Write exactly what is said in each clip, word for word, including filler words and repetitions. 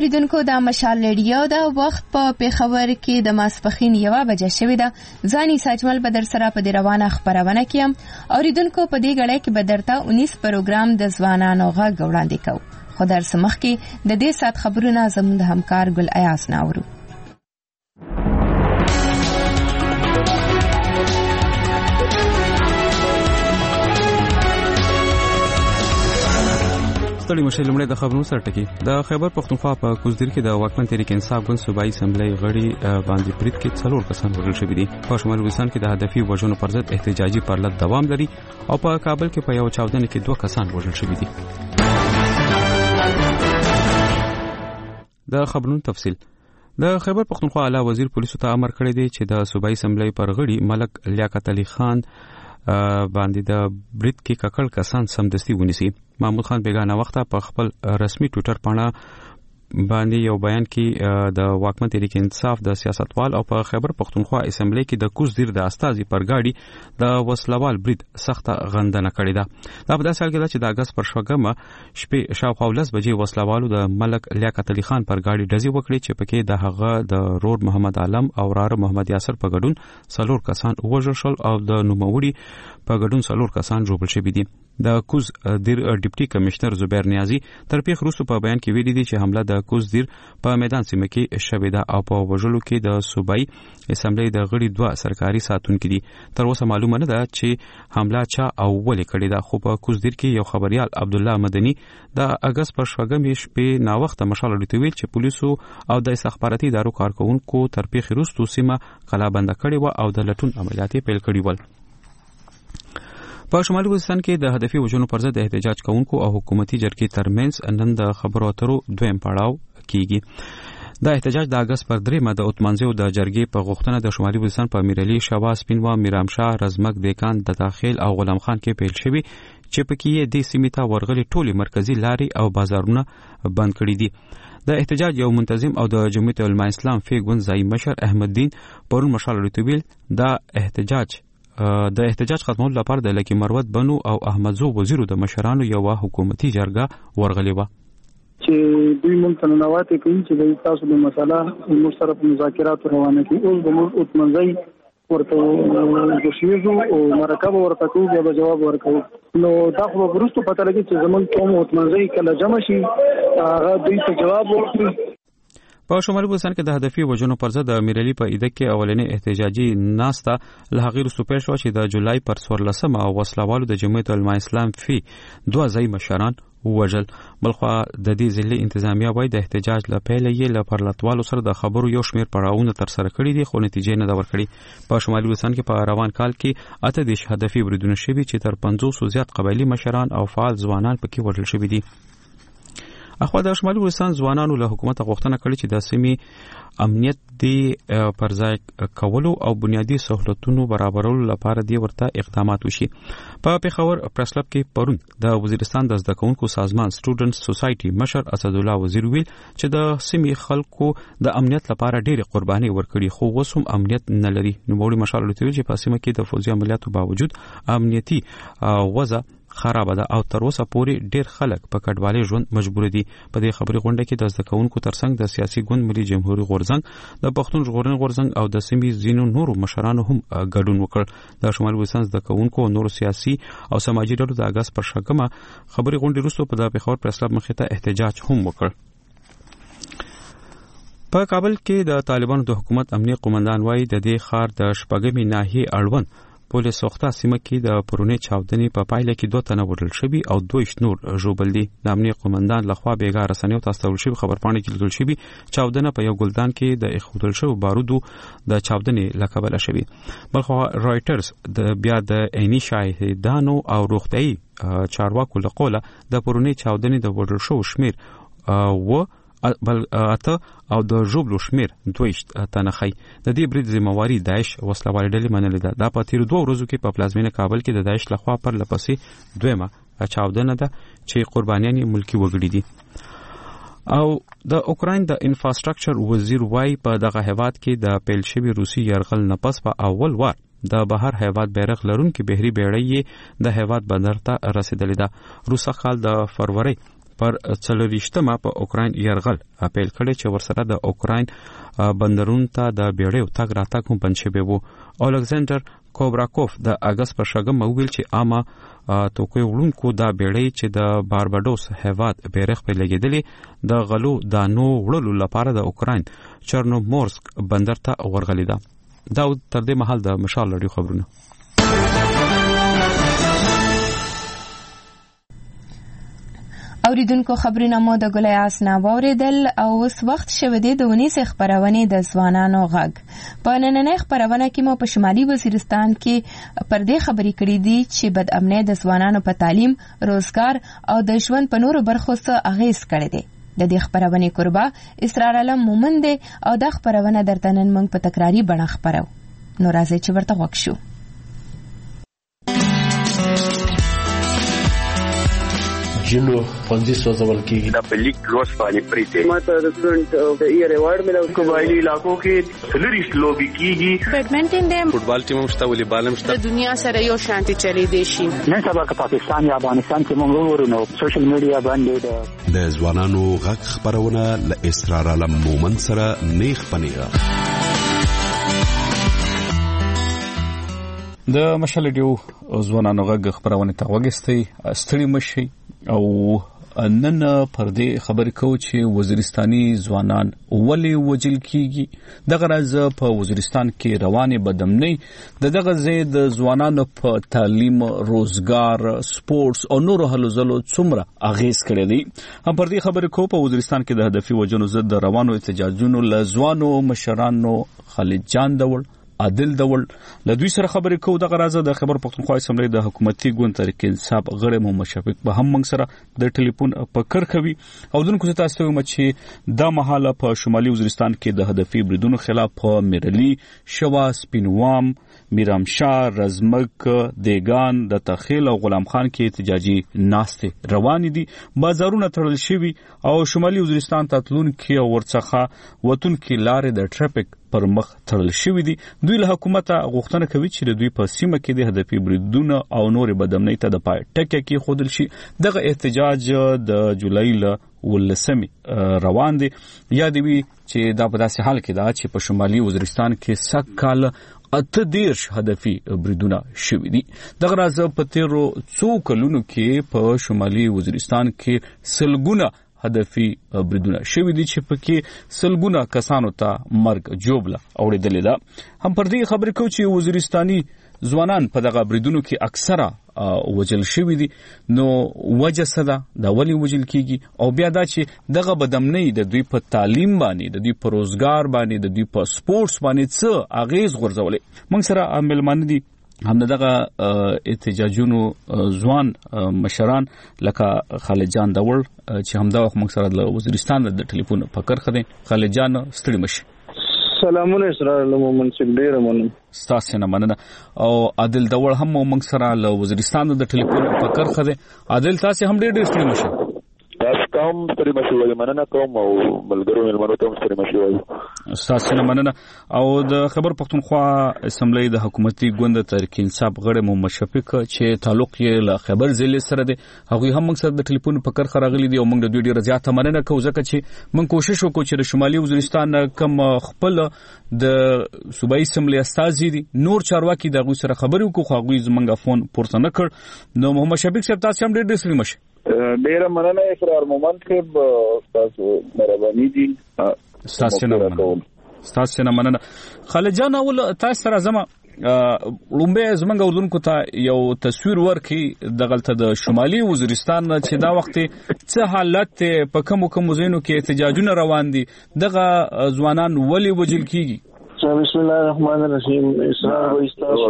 اوریدونکو د مشال ریډیو د وخت په پیښور کې د ماسپښین یوه بجه شوې ده. ځاني ساجمل به در سره په دې روانه خپرونه کې یم. اوریدونکو په دې غړی کې به درته اونیس پروګرام د ځوانانو غږ وړاندې کوو، خو در څه مخکې د دې ساعت خبرونه زموږ د همکار ګل ایاز نه اورو. ستړي مشه لمړی د خبرونو سره ټکی. د خیبر پښتونخوا په کوزدیر کې د واکمن تحریک انصاف ګوند صوبایي اسمبلی غړي باندې برید کې څلور کسان وژل شوي دي. په شمالي وزیرستان کې د هدفي وژنو پر ضد احتجاجي پرلط دوام لري او په کابل کې په یو چاودنه کې دوه کسان وژل شوي دي. د خبرونو تفصیل. د خیبر پښتونخوا اعلی وزیر پولیسو ته امر کړی دی چې د صوبایي اسمبلی پر غړي ملک لیاقت علي خان باندې د برید کې ککړ کسان سمدستي ونیسي. محمود خان بیگانه وخته په خپل رسمي ټوئیټر باندې باندې یو بیان کې د واکمن تحریک انصاف د سیاستوال او په خیبر پښتونخوا اسمبلی کې د کوزدیر د استازي پر گاډي د وسلوال برید سخته غندنه کړې ده. دا په داسې حال کې ده چې د اگست پر شپږمه شپې شاوخوا لس بجې وسلوالو د ملک لیاقت علي خان پر گاډي ډزې وکړې چې پکې د هغه د رور محمد عالم او راره محمد یاسر په ګډون څلور کسان وژل شول او د نوموړي په ګډون څلور کسان ژوبل شوي دي. د کوز دیر ډیپټي کمشنر زبیر نیازی تر پیښ وروسته په بیان کې ویلي دي چې حمله د کوز دیر په میدان سیمه کې شوې ده او په وژلو کې د صوبایي اسمبلی د غړي دوه سرکاري ساتونکي دي. تر اوسه معلومه نه ده چې حمله چا او ولې کړې ده، خو په کوز دیر کې یو خبريال عبد الله مدني د اگست پر شپږمې شپې نا وخت مشال لري ویل چې پولیسو او د استخباراتي ادارو کارکونکو تر پیښ وروسته سیمه قلابند کړې و او د لټون عملیات پیل کړي ول. په شمالي وزیرستان کې د هدفي وژنو پر ضد احتجاج کوونکو او حکومتي جرګې ترمنځ نن د خبرو اترو دویم پړاو کیږي. دا احتجاج د اگست پر درېمه د اتمانزیو د جرګې په غوښتنه د شمالي وزیرستان په امیرعلي، شواس، پینوا، میرامشاه، رزمک، دیکان، د داخل او غلام خان کې پیل شوی چې پکې یې د سیمې ته ورغلي ټولي مرکزی لارې او بازارونه بند کړي دي. د احتجاج یو منتظم او د جمعیت علماء اسلام فی ګوند ځای مشر احمد دین پرون مشال لري دا احتجاج د احتجاج ختمولو لپاره د لکی مروت بنو او احمدزو وزیرو د مشرانو یو حکومتي جرګه ورغلی و چې دوی مونږ ته نوات کوي چې د تاسو د مسله مشترک مذاکرات روانه کوي او د اتمنځي ورته د شیزو او مرکب ورته کوي به جواب ورکوي. نو دا خو ورستو پته لګي چې زمون قوم اتمنځي کله جمع شي هغه دوی ته جواب ورکړي. په شمالي وزیرستان کې د هدفي وژنو پر ضد د امیرعلي په ایده کې اولنې احتجاجي ناسته له هغې وروسته پیل شوه چې د جولای پر څوارلسمه وسلوالو د جمعیت علماء اسلام فی دوه ځایي مشران ووژل. بلخوا د دې ضلعې انتظامیه وایي د احتجاج له پیله یې له پرلطوالو سره د خبرو یو شمېر پړاوونه ترسره کړي دي خو نتیجې نه ده ورکړې. په شمالي وزیرستان کې په روان کال کې اته دېرش هدفي بریدونه شوي چې تر پنځوسو زیات قبایلي مشران او فعال ځوانان پکې وژل شوي دي. اخوا د شمالي وزیرستان ځوانانو له حکومت غوښتنه کړې چې د سیمې امنیت دی پر ځای کولو او بنیادی سہولتونو برابرولو لپاره دی ورته اقدامات وشي. په پیښور پریس کلب کې پرون د وزیرستان د زده کوونکو سازمان سټوډنټس سوسایټي مشر اسد الله وزیر ویل چې د سیمې خلکو د امنیت لپاره ډېرې قرباني ورکړي خو اوس هم امنیت نه لري. نوموړي مشال لري چې په سیمه کې د فوجي عملیاتو باوجود امنیتي وضع خراب ده او تر اوسه پورې ډېر خلک په کډوالۍ ژوند مجبور دي. په دې خبري غونډه کې د زده کوونکو ترڅنګ د سیاسي ګوند ملي جمهوریت غورځنګ، د پښتون ژغورنې غورځنګ او د سیمې ځینو نورو مشرانو هم ګډون وکړ. د شمالي وزیرستان زده کوونکو او نورو سیاسي او سماجي ډلو د اگست پر شپږمه خبري غونډې وروسته په د پیښور پریس کلب مخې ته احتجاج هم وکړ. په کابل کې د طالبانو د حکومت امنیه قومندان وایي د دې ښار د شپږمې ناحیې اړوند پولیس سوخته سیمه کې د پرونی چاودنې په پایله کې دوه تنه وژل شوي او دوه نور ژوبل دي. د امنیه قومندان لخوا بیګا رسنیو ته استول شوی خبرپاڼه کې لیکل شوی چاودنه په یو ګلدان کې د اخودل شوی بارودو د چاودنې لقب شوی. بلخو رائټرز د بیا د عیني شاهدانو او روغتيایي چارواکو له قوله د پرونی چاودنې د وژل شوو شمیر و بل اته او د ژوبلو شمیر دویشت تنه خي. د دې برید ذمہواری داعش وسلوال ډلې منلې ده. دا په تیر دوه ورځو کې په پلازمینه کابل کې د داعش لخوا پر لپسې دویمه چاودنه ده چې قربانیان یې ملکی وګړي دي. او د اوکراین د انفراستراکچر وزیر وای په دغه هیواد کې د پیل شوی روسي يرغل نه پس په اول وار د بهر هیواد بیرغ لرونکي بهري بیړۍ د هیواد بندر ته رسیدلې ده. روسا خال د فروری پر څلورشتمه په اوکراین يرغل اپیل کړی چې ورسره د اوکراین بندرونو ته د بیړیو تګ راتګ هم بند شوی وو. الیکساندر کوبراکوف د اگست پر شګم ویل چې عامه توکي وړونکو دا بیړۍ چې د بارباډوس هیواد بیرغ په لګیدلې د غلو دانو وړلو لپاره د اوکراین چرنومورسک بندر ته ورغلي ده. دا تر دې مهال د مشال لړۍ خبرونه. اوریدونکو خبرونه مو د ګلای اسنا واوریدل او اوس وخت شوه دی د ونیس خبرونه د ځوانانو غږ. په نننۍ خبرونه کې مو په شمالي وزیرستان کې پر دې خبرې کړې دي چې بد امنۍ د ځوانانو په تعلیم، روزګار او د ژوند په نورو برخو څه اغیز کړی دی. د دې خبرونه قربا اسرار علم مومند او د خبرونه درته نن موږ په تکراری بڼه خبرو. نو راځي چې ورته وښیو. جنو پوندې سوځول کېږي د پلیک روز باندې پریته ماته د سټوډنټ د ایئر ایوارډ ملو قبایلی علاقو کې سلریست لوبي کیږي. بیډمنټن دیم فوټبال ټیم مشته ولې بالم شته. د دنیا سره یو شانتي چلی دی شي. نن سبا که پاکستان یا افغانستان کې موږ ورونو سوشل میډیا باندې د ځوانانو غږ خبرونه ل اسرار علم مومن سره نیخ پنیغه د مشالډیو ځوانانو غږ خبرونه ته وګستي ستړي مشي او نن پر دې خبرې کوو چې وزیرستاني ځوانان ولې وجل کیږي. دغه راز په وزیرستان کې روانې بدامنۍ د دغه ځای د ځوانانو په تعلیم، روزګار، سپورتس او نورو هلو ځلو څومره اغیز کړی دی. هم پر دې خبرې کوو. په وزیرستان کې د هدفي وجنو ضد د روانو احتجاجونو له ځوانو مشرانو خالد جان دول، عادل دول له دوی سره خبرې کوو. دغه راز د خبر پښتونخوا اسمبلی د حکومتي ګوند تحریک انصاف غړی محمد شفیق به هم موږ سره د ټلیفون په کرخوي او دونکو ته تاسو ته چې دا مهاله په شمالي وزیرستان کې د هدفي بریدونو خلاف په میرلی، شوا، سپینوام، میرامشاه، رزمک، دیگان، د تخیل او غلام خان کې احتجاجي ناستې روان دي. بازارونه تړل شوي او شمالي وزیرستان ته تلونکي او ورڅخه وتونکي لارې د ټرافیک پر مخ تړل شوي دي. دوی له حکومته غوښتنه کوي چې د دوی په سیمه کې د هدفي بریدونه او نورې بدامنۍ ته د پای ټکی کېښودل شي. دغه احتجاج د جولای له ولسمې روان دی. یاد وي چې دا په داسې حال کې ده چې په شمالي وزیرستان کې سږ کال اته دیرش هدفي بریدونه شوي دي. دغه راز په تیرو څو کلونو کې په شمالي وزیرستان کې سلګونه هدفي بریدونه شوي دي چې پکې سلګونه کسانو ته مرګ جوړه اوریدلې ده. هم پر دې خبرې کوو چې وزیرستاني ځوانان په دغه بریدونو کې اکثره وجل شوي دي. نو وجه څه ده؟ دا ولې وجل کیږي؟ او بیا دا چې دغه بدامنۍ د دوی په تعلیم باندې، د دوی په روزګار باندې، د دوی په سپورتس باندې څه اغیز غورځولې. موږ سره ملمانه دي هم دغه احتجاجونو ځوان مشران لکه خالد جان دول چې همدا وخت موږ سره د وزیرستان د ټلیفون په کرخه دي. خالد جان ستړي مشي. سلامونه اسرار علم مومن چې ډیر مننه. ستاسو نه مننه. او عادل دول هم موږ سره د وزیرستان د ټلیفون په کرخه دي. عادل تاسو هم ډیر ډیر ستړي مشي. تاسو کوم ستړي مشي وایي مننه کوم او ملګرو ملمنو ته ستړي مشي وایي. ستاسو نه مننه. او د خبر پښتونخوا اسمبلی د حکومتي ګوند تحریک انصاف غړی محمد شفیق چې تعلق یې له خبر ضلع سره دی، هغه هم موږ سره د ټلیفون په کرخه راغلي دي او موږ د دوی ډیره زیاته مننه کوو ځکه چې موږ کوشش وکړو چې د شمالي وزیرستان کم خپل د صوبایي اسمبلی استازي دي نور چارواکي د هغوی سره خبرې وکړو، خو هغوی زموږ فون پورته نه کړ. نو محمد شفیق صاحب تاسو هم ډېر ډېر ستړي مشئ. ډېره مننه اسرار مومن صاحب، تاسو مهرباني دي. ستاسو نه مننه. ستاسو نه مننه. خالد جان اول تاسو سره زما لومبه زمونږ اردوونکو ته یو تصویر ورکړي دغلته د شمالي وزیرستان چې دا وخت څه حالت په کوم کوم ځایونو کې احتجاجونه روان دي، دغه ځوانان ولې وجل کیږي؟ بسم الله الرحمن الرحیم. اسرار و استاسو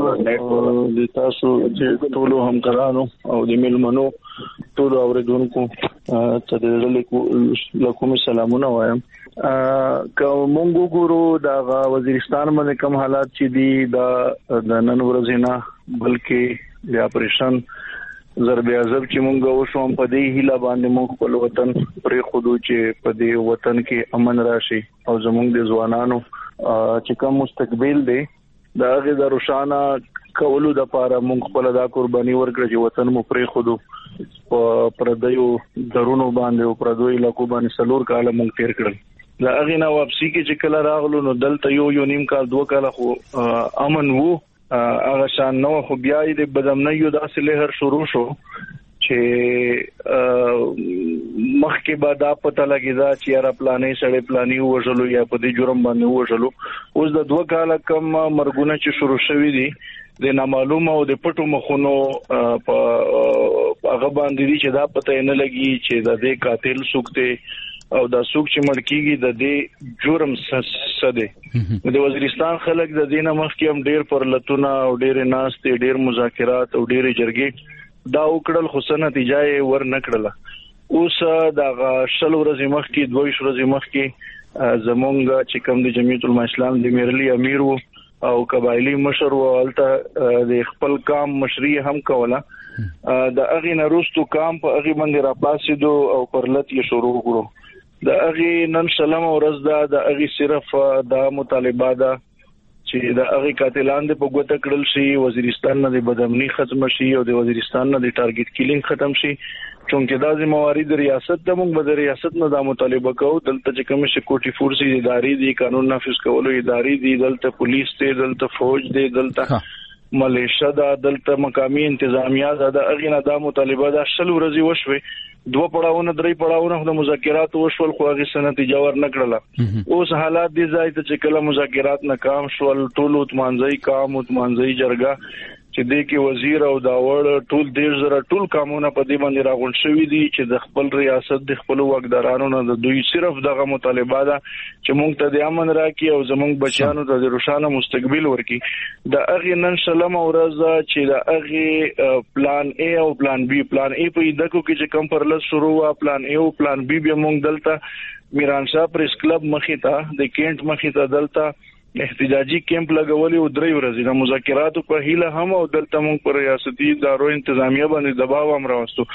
د تاسو چې ټولو همکارانو او د ملمنو ټولو اوریدونکو ته د لکوم سلامونه وایم. که مونږ ګورو د وزیرستان باندې کوم حالات چې دي د نن ورځې نه بلکې د اپریشن ضرب عذاب چې مونږ وشوم په دې هیله باندې مونږ خپل وطن پرې خودو چې په دې وطن کې امن راشي او زمونږ د ځوانانو چې کوم مستقبل دی دا هغه د روشانه کولو د لپاره مونږ خپل دا قرباني ورکړه چې وطن مو پرې خودو په پردیو درونو باندې او پردوی لکو باندې سلور کال مونږ تیر کړل. دا هغه نه واپسی کې چې کله راغلو نو دلته یو یو نیم کال دوه کال خو امن وو هغه شان نو خو بیا دې بدامنۍ یو داسې لهر شروع شو چې مخکې به دا پته لګیدا چې یاره پلانې سړی پلانې وژلو یا په دې جرم باندې وژلو. اوس د دوه کال کم مرګونه چې شروع شوي دي د نامعلومه او د پټو مخونو په هغه باندې دي چې دا پته نه لګي چې د دې قاتل څوک دی او دا څوک چې مړ کیږي د دې جرم څه دی. د وزیرستان خلک د دې نه مخکې هم ډېر پرلتونه او ډېرې ناستې ډېر مذاکرات او ډېرې جرګې دا وکړل خو څه نتیجه یې ور نه کړله. اوس دغه شل ورځې مخکې دوه ویشت ورځې مخکې زمونږ چې کوم د جمعیت العلماء اسلام د میرلی امیر وو او قبایلی مشر وو هلته د خپل قام مشري هم کوله. د هغې نه وروستو قام په هغې باندې راپاسېدو او پرلت یې شروع کړو. د هغې نن شلمه ورځ ده د هغې صرف دا مطالبه ده چې د هغې قاتلان دې په ګوته کړل شي، وزیرستان نه د بدامني ختمه شي او د وزیرستان نه د ټارګټ کیلینګ ختم شي. چونکه دا ذمہواری د ریاست د موږ به د ریاست نه دا مطالبه کوو. دلته چې کوم سکیورټي فورسز ادارې دي، قانون نافذ کولو ادارې دي، دلته پولیس دی، دلته فوج دی، دلته ملیشه ده، دلته مقامی انتظامیه ده. د هغې نه دا مطالبه ده. شل ورځې وشوې، دوه پړاوونه درې پړاوونه د مذاکرات وشول خو هغه څه نتیجه ور نه کړله. اوس حالات دي ځای ته چې کله مذاکرات ناکام شول، ټول اتمانځي قام اتمانځي جرګه چې د کې وزیر او داوړ ټول دیش زره ټول قانونه په دې باندې راغون شوې دي چې د خپل ریاست د خپل واکدارانو نه د دوی صرف دغه مطالبه ده چې موږ ته د امن راکړي او زموږ بچیانو ته د روښانه مستقبل ورکړي. د هغې نن شلمه ورځ چې د هغې پلان ای او پلان بی پلان ای په دکو کې چې کم پرلس شروع وا، پلان ای او پلان بی بیا موږ دلته میرانشاه پریس کلب مخې ته د کینټ مخې ته دلته احتجاجي کیمپ لګولې او درې ورځې د مذاکراتو په هیله هم او دلته موږ پر ریاستي ادارو انتظامیه باندې دباو هم راوستو.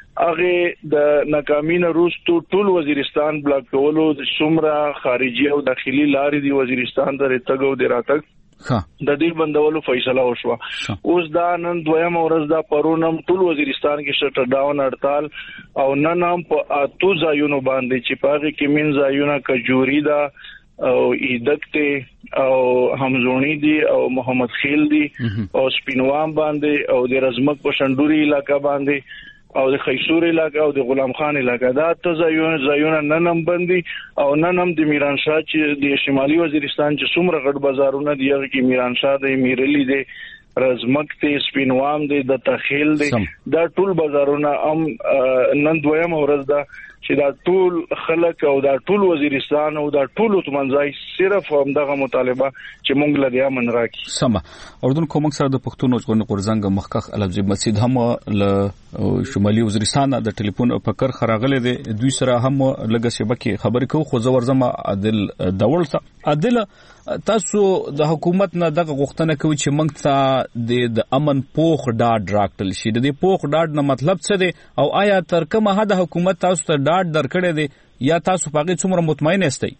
هغه د ناکامۍ نه وروسته ټول وزیرستان بلاک کولو د څومره خارجي او داخلي لارې دی وزیرستان ته راتګ او د راتګ د دې بندولو فیصله وشوه. اوس دا نن دویم ورځ دا پرونم ټول وزیرستان کې شټر ډاون هړتال او نن هم په اتو ځایونو باندې چې په هغې کې من ځایونه کجوري ده او ایدکته او همزونی دي او محمد خیل دي او سپینوام باندې او د رزمک په شندوري علاقہ باندې او د خیسور علاقہ او د غلام خان علاقہ دا ته ځایونه ځایونه نن هم بندي او نن هم د میرانشاه چې د شمالي وزیرستان چې څومره غټ بازارونه دي هغه کې میرانشاه د میرلی دي، رزمک ته سپینوام دی، د تخیل دی، دا ټول بازارونه هم نن دویم ورځ ده چې دا ټول خلک او دا ټول وزیرستان او دا ټول تمنځای صرف همدغه مطالبه چې مونږ له دې امن راکړي. سمه اردن کوم سره د پښتون ژغورنې غورځنګ مخکخ الفزي مسجد هم له شمالي وزیرستان د ټلیفون په کر خراغله دي، دوی سره هم لګه شبکه خبرې کوو. خو زور زما عادل داول سره عادل تاسو د حکومت نه دغه غوښتنه کوي چې موږ ته د امن پوخ ډاډ راکړل شي. د دې پوخ ډاډ نه مطلب څه دی او آیا تر کومه حد حکومت تاسو ته ډاډ درکړی دی یا تاسو په هغې څومره مطمئن یاستئ؟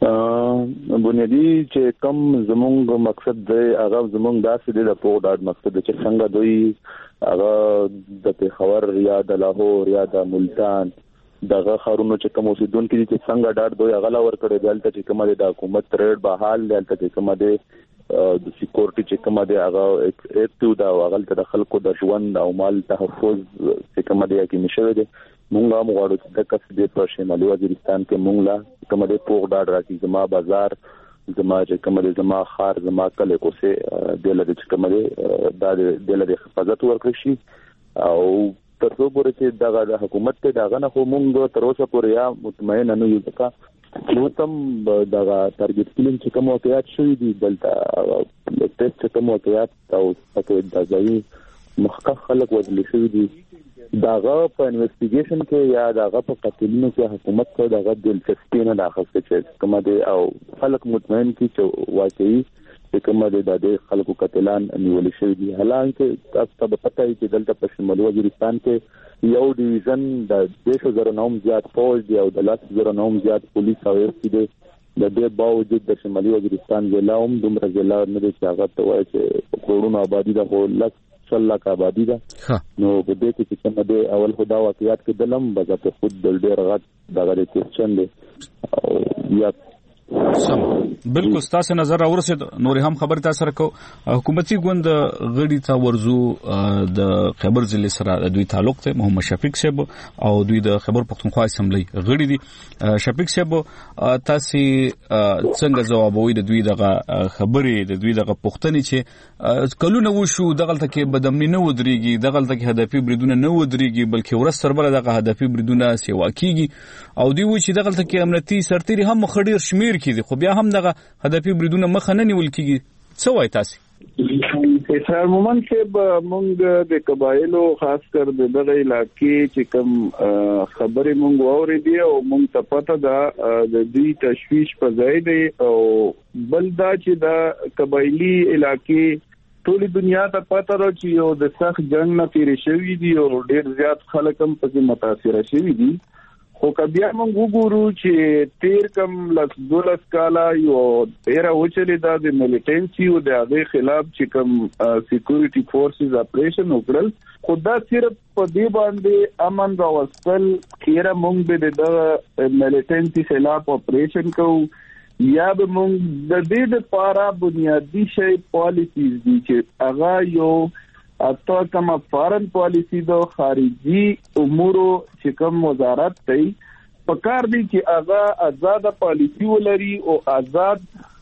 بنیادی چې کم زمونږ مقصد دی هغه زمونږ داسې دی د پوخ ډاډ مقصد دی چې څنګه دوی هغه د پېښور یا د لاهور یا د ملتان دغه خارونو چې کوم اوسیدونکو دي چې څنګه ډاډ دوی هغه لا ورکړی دی. هلته چې کومه د حکومت ریډ بحال دی، هلته چې کومه د د سکیورټي چې کومه دی هغه اکټیو ده او هغه د خلکو د ژوند او مال تحفظ چې کومه دی حاکمي شوی دی. مونږ هم غواړو چې د کس دی په شمالي وزیرستان کې مونږ لا کومه دی پوخ ډاډ راکړي. زما بازار، زما چې کومه دی زما ښار، زما کلی کوڅې د لري چې کومه دی دا د لري حفاظت ورکړي شي او تر څو پورې چې دغه د حکومت ته دغه نه خو مونږ تر اوسه پورې یا مطمئن نه یو ځکه نو تم دغه ټارګټ کیلینګ چې کوم واقعیت شوی دی دلته ټیسټ چې کوم واقعیت او پکې د ځای مخکخ خلک وژل شوي دي دغه په انویسټیګیشن کې یا دغه په قتلونو کې حکومت ته دغه دلچسپي نه اخیسته چې کومه دی او خلک مطمئن کی چې واقعي کومه د د خلکو قتلان نیول شوی دي. حالانکه تاسو ته پته وي چې دلته په شمالي وزیرستان کې یو ډیویژن د دیش زره نوم زیات فوج دی او د لاس زره نوم زیات پولیس او ایس دی. د دې باوجود د شمالي وزیرستان ضلع هم دومره ضلع نه دي چې هغه ته وایي چې کروڑونو آبادی د هو لس سلاک آبادی ده نو په دې کې چې څنګه د اول خدا واقعیت کې دلم بذات خود دل ډیر غټ دغه کوېشن دی او یا سم بالکل ستاسو نظر اورسید نور هم خبر تاسو سره کو حکومتي ګوند غړي تا ورزو د خیبر ضلع سره دوی تعلق ته محمد شفیق صاحب او دوی د خیبر پختونخوا اسمبلی غړي دي شفیق صاحب تاسو څنګه جوابوي د دوی دغه خبرې د دوی دغه پښتني چې کلونه وشو دغه تکي بدمنی نه ودرېږي دغه تکي هدفي بریدونه نه ودرېږي بلکې ورس سره دغه هدفي بریدونه سیوا کیږي او دوی و چې دغه تکي امنیتي سرتيري هم خډیر شمیر کیږي خو بیا هم دغه هدفي بریدونه مخ نه نیول کیږي څه وایي تاسو اسرار مومن چې مونږ د قبایلو خاص کر د دغه علاقې چې کوم خبرې مونږ واورېدې او مونږ ته پته ده د دې تشویش په ځای دی او بل دا چې د قبایلی علاقې ټولې دنیا ته پته ده چې یو د سخت جنگ نه تیر شوی دی او ډېر زیات خلک هم پکې متاثر شوي دي خو کبیا موږ وګورو چې تیر کم لس دولس کاله یو ډیره وچلې ده د ملیټنسي او د هغې خلاف چې کوم سکیورټي فورسز اپریشن وکړل خو دا صرف په دې باندې امن راوستل کېره موږ به د ملیټنسي خلاف اپریشن کوو یا به موږ د دې لپاره بنیادي شی پالیسیز دي چې هغه یو اته کومه فارن پالیسی د خارجي امورو چې کوم وزارت دی پکار دی چې هغه آزاد پالیسی ولري او آزاد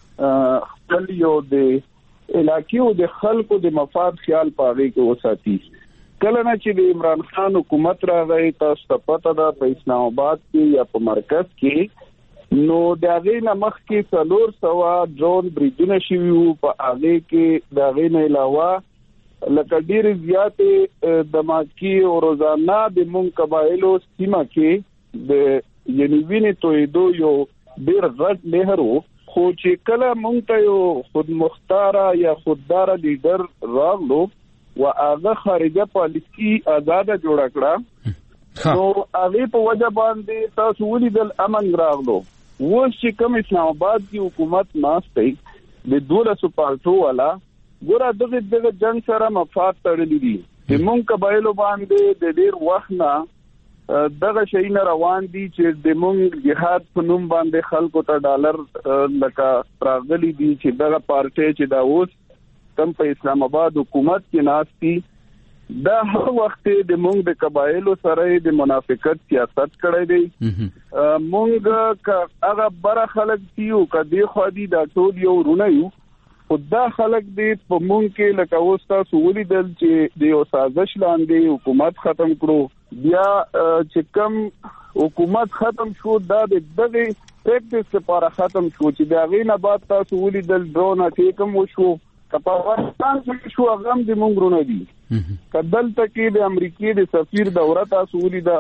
خپل یو د علاقې او د خلکو د مفاد خیال پاغي کې وساتي کله نه چې د عمران خان حکومت راغی تاسو ته پته ده په اسلام آباد کې یا په مرکز کې نو د هغې نه مخکې څلور سوه ډرون بریدونه شوي وو په هغې کې د هغې نه علاوه لکه ډیر زیاتې دماکي او روزانه د مونږ قبایلو سیمه کې د یعنی وینې تویدو یو ډیر غټ لهر وو خو چې کله مونږ ته یو خود مختاره یا خودداره لیډر راغلو و هغه خارجه پالیسي آزاده جوړه کړه نو هغې په وجه باندې تاسو ولیدل امن راغلو اوس چې کوم اسلام آباد کې حکومت ناست دی د دولسو پارټو والا ګوره دغه دغه جنگ سره مفاد تړلې دي چې مونږ قبایلو باندې د ډیر وخت نه دغه شی نه روان دي چې د مونږ جهاد په نوم باندې خلکو ته ډالر لکه راغلي دي چې دغه پارټي چې دا اوس کم په اسلام آباد حکومت کې ناشتي دا هر وخت د مونږ د قبایلو سره د منافقت سیاست کړی دی مونږ هغه بره خلک تیو کدي خو دي دا ټول یو رونه یو خدا خلک دې په مونږ کې لکه اوس تاسو ولیدل چې د یو سازش لاندې حکومت ختم کړو بیا چې کوم حکومت ختم شو دا د دغه پریکټس لپاره ختم شو چې د هغې نه بعد تاسو ولیدل ډرون اټیک هم وشو که په افغانستان کې شو هغه هم د مونږ رونه دي که دلته کې د امریکې د سفیر دوره تاسو ولیده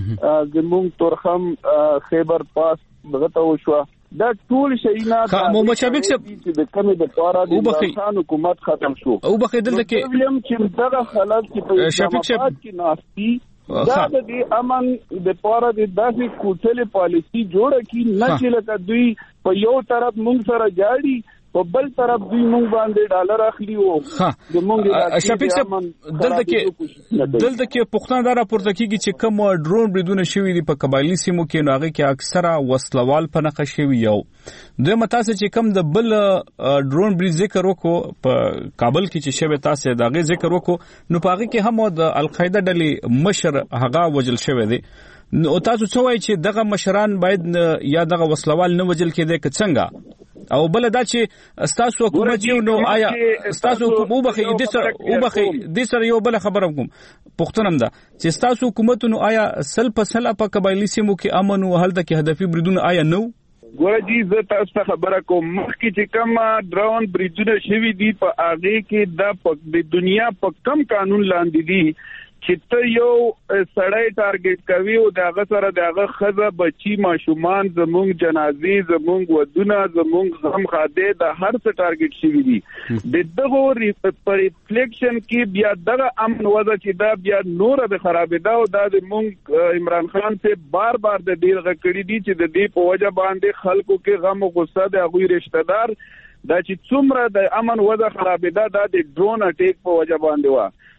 زمونږ تورخم خیبر پاس دغه ته وشوه دا ټول شیونه محمد شفیق صاحب د کمی د پاره د افغانستان حکومت ختم شو او بخې دلته کې ویلم چې دغه حالت کې په شفیق صاحب کې ناشتي دا د امن د پاره د داسې کوټلې پالیسی جوړه کی نه چې لکه دوی په یو طرف مونږ سره جاړي په بل طرف دوی مونږ باندې ډالر اخلي او د مونږ شفیق صاحب دلته کې دلته کې پښتون دا راپورته کیږي چې کوم ډرون بریدونه شوي دي په قبایلی سیمو کې نو هغه کې اکثره وسلوال په نخښه شوي یو دوی متاسه چې کوم د بل ډرون برید ذکر وکړو په کابل کې چې شوی تاسو دا غي ذکر وکړو نو په هغه کې هم د القاعده ډلې مشر هغه وجل شوی دی نو تاسو څه وایي چې دغه مشران باید یا دغه وسلوال نه وجل کېدي که څنګه او بل دا چې ستاسو حکومت یو نو آیا ستاسو حکومت بخي د سر او بخي د سر یو بل خبره کوم پښتونم دا چې ستاسو حکومت نو آیا سل په سل په قبایلی سیمو کې امن او هلته کې هدفي بریدونه آیا نو ګوره جی زه تاسو ته خبره کوم مخکې چې کوم ډرون بریدونه شوي دي په هغې کې دا د دنیا په کم قانون لاندې دي چې ته یو سړی ټارګټ کوي او د هغه سره د هغه ښځه بچي ماشومان زمونږ جنازې زمونږ ودونه زمونږ غم خاده د هر څه ټارګټ شوي دي د دغو په ریفلیکشن کې بیا دغه امن وضع چې دا بیا نوره د خرابېده او دا د مونږ عمران خان سے بار بار د ډیر غږ کړي دي چې د دې په وجه باندې خلکو کې غم او غصه د هغوی رشتہ دار دا چې څومره د امن وضع خرابېده دا د ډرون اټیک په وجه باندې و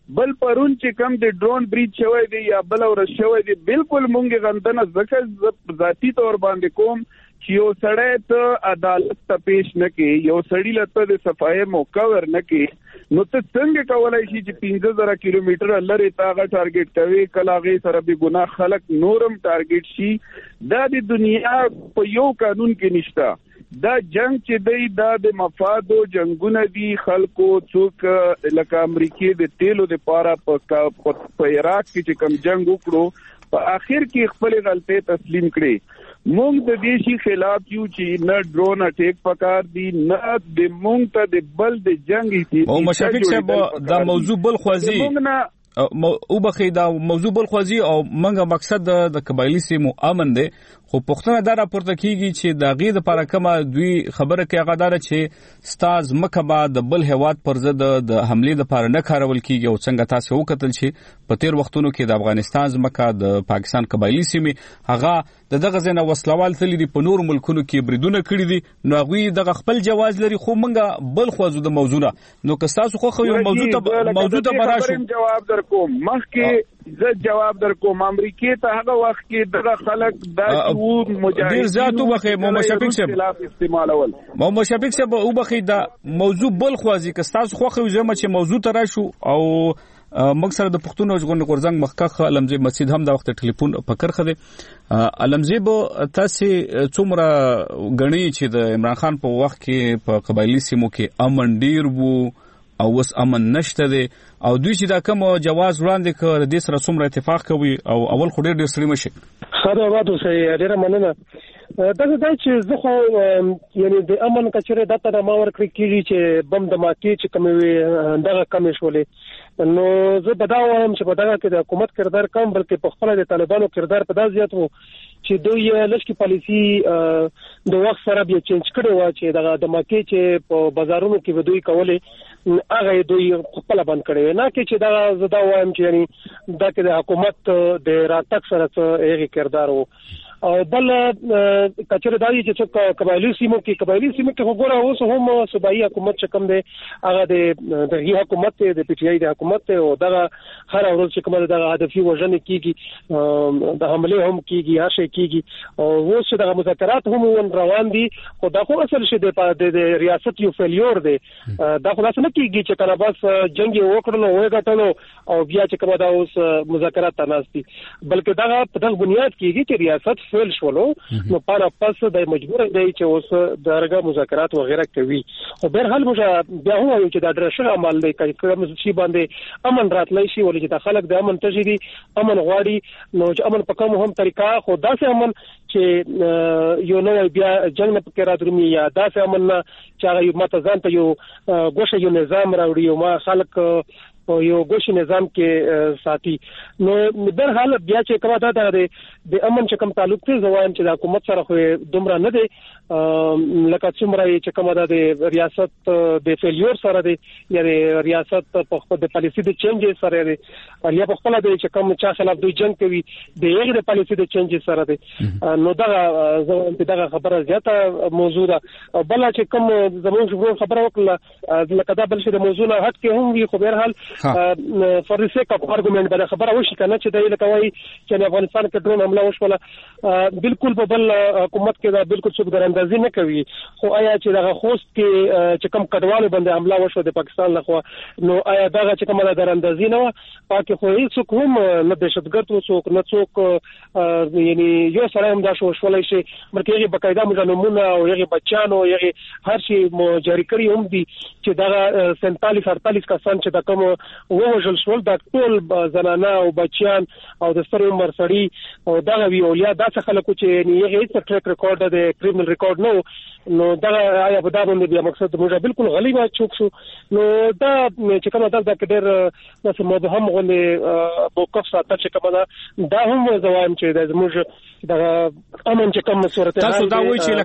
بل پرون چې کم د ډرون بریډ شوی دی یا بل ورځ شوی دی بالکل مونږ غندنه ځکه ذاتی تور باندې کوم چې یو سړی ته عدالت ته پیش نه کې یو سړی لته د صفای موکور نه کې نو ته څنګه کولای شي چې پنځه زره کیلومتر لري تاغه ټارګټ کوي کلاغه سره به ګناه خلق نورم ټارګټ شي دا د دنیا په یو قانون کې نشته دا جنگ چې دی دا د مفادو جنگونه دي خلکو څوک لکه امریکای د تیلو د پاره په عراق کې چې کوم جنگ وکړو په اخر کې خپل غلطي تسلیم کړي مونږ د دې شي خلاف یو چې نه ډرون اٹیک پکار دي نه د مونږ ته د بل د جنگ دي او مشفق صاحب دا موضوع بل خوازي او بخې دا موضوع بل خوازي او منګه مقصد د قبایلی سیمو امن دی خو پښتنه دا راپورته کیږي چې د غي د لپاره کومه دوی خبره کوي غدار چې ستاز مکبا د بل هواد پر ضد د حمله د لپاره نه کارول کیږي او څنګه تاسو وکتل چې په تیر وختونو کې د افغانستان ځمکه د پاکستان قبایلی سیمې هغه د دغه ځنه وسلوال تللی په نور ملکونو کې بریدونه کړی دي نو غوي دغه خپل جواز لري خو منګه بل خوازو د موضوع نو که تاسو خو خو یو موضوع ته موضوع ته براشو جواب در کوم مخکې زه جواب در کوم امریکای ته هغه وخت کې دغه خلک د شعور مجاهدین ډیر زیاتو بخې محمد شفیق صاحب استعمالول محمد شفیق صاحب او بخې دا موضوع بل خوازي که تاسو خو خو زما چې موضوع ته راشو او مقصد د پښتون ژغورنې غورځنګ مخکخ علمزی مسجد هم دا وخت ټلیفون پکړ خده علمزی به تاسو څومره غنی چې د عمران خان په وخت کې په قبایلی سیمو کې امن ډیر وو او وس امن نشته دي او دوی چې دا کوم جواز وړاندې کړ د دې سره څومره اتفاق کوي او اول خو ډیر ډیر سړي مشي خاطر وادو سي ډیر مننه دا دا چې زه خو یعنی د امن کچره د تر ما ور کړی کیږي چې بم د ماکی چې کوم وي دغه کم شولې نو زه بداوم چې په دغه کې د حکومت کردار کم بلکې په خپل د طالبانو کردار په داس زیات وو چې دوی لشکې پالیسی د وخت سره بیا چینج کړي و چې دغه د ماکی چې په بازارونو کې دوی کولې هغه دوی خپل بند کړي نه کې چې دا زدا وایم چې یعنی دا کې د حکومت د راتګ سره هغه کردار وو او بل کچره دایي چې څوک قبایلی سیمو کې قبایلی سیمو کې وګوره اوس هم صوبایي حکومت چې کوم دی هغه د د حکومت د پی ټی آی د حکومت او دغه هر ورځ چې کومه دغه هدفي وژنې کیږي د حمله هم کیږي هر شي کیږي او اوس دغه مذاکرات هم روان دي خو دا خو اصل شي د ریاست یو فیلیور دی دا خو نه کیږي چې کله بس جنگ وکړلو وای غټلو او بیا چې کومه دا اوس مذاکرات تناستي بلکې دغه په دغه بنیاد کیږي چې ریاست فعل شولو نو پاره پس د مجبور دی چې اوس درګه مذاکرات وغیرہ کوي او بهر حال موږ بیا هو چې د درشه عمل دی کوم شي باندې امن راتلای شي ولې چې د خلک د امن تجدي امن غواړي نو چې امن په کوم هم طریقه خو داسې امن چې یو نو بیا جنگ نه پکې راترمي یا داسې امن چې هغه ماته ځان ته یو ګوشه یو نظام راوړي او ما خلک یو ګوشي نظام کې ساتي نو بهر حال بیا چې کومه دا د امن چې کوم تعلق ته زوایم چې د حکومت سره خو دومره نه دی لکه څومره چې کومه دا د ریاست د فیلیور سره دی یا د ریاست په خپل د پالیسی د چینج سره دی یا په خپل د چې کوم چا خلاف دوی جنگ کوي د یغه د پالیسی د چینج سره دی نو دا زه دغه خبره زیاته موضوع ده بل چې کوم زموږ خبره وکړه لکه دا بل شي د موضوع نه هټ کې هم وي خو بهر حال فور the sake of argument به خبره وشي کنه چې دای لکه وای چې افغانستان کې ډرون حمله وشوله بالکل په بل حکومت کې دا بالکل څه ګرندازي نه کوي خو آیا چې دغه خوست کې چې کم کډوالو باندې حمله وشو د پاکستان لخوا نو آیا دغه چې کومه ګرندازي نه و پاکه خو هیڅ کوم نه دهشتګرد وڅوک نه څوک یعنی یو سره هم دا شو شولای شي مرکه یې بقاعده مجنمونه او یې بچانو یې هر شي جاری کړی هم دي چې دغه سینتالیس اړتالیس کسان چې د کوم ووجل شول د ټول زنانه او بچیان او د ستر عمر سړي او دغه وی اولیا داسې خلکو چې نه هیڅ ټریک ریکارډ د کریمینل ریکارډ نو نو دا آیا په دا باندې بیا مقصد موږ بالکل غلی ما چوک شو نو دا چې کومه دا د ډېر نس مبهم غلې موقف ساته چې کومه دا هم زوام چې د موږ د امن چې کوم صورت تاسو دا وایي چې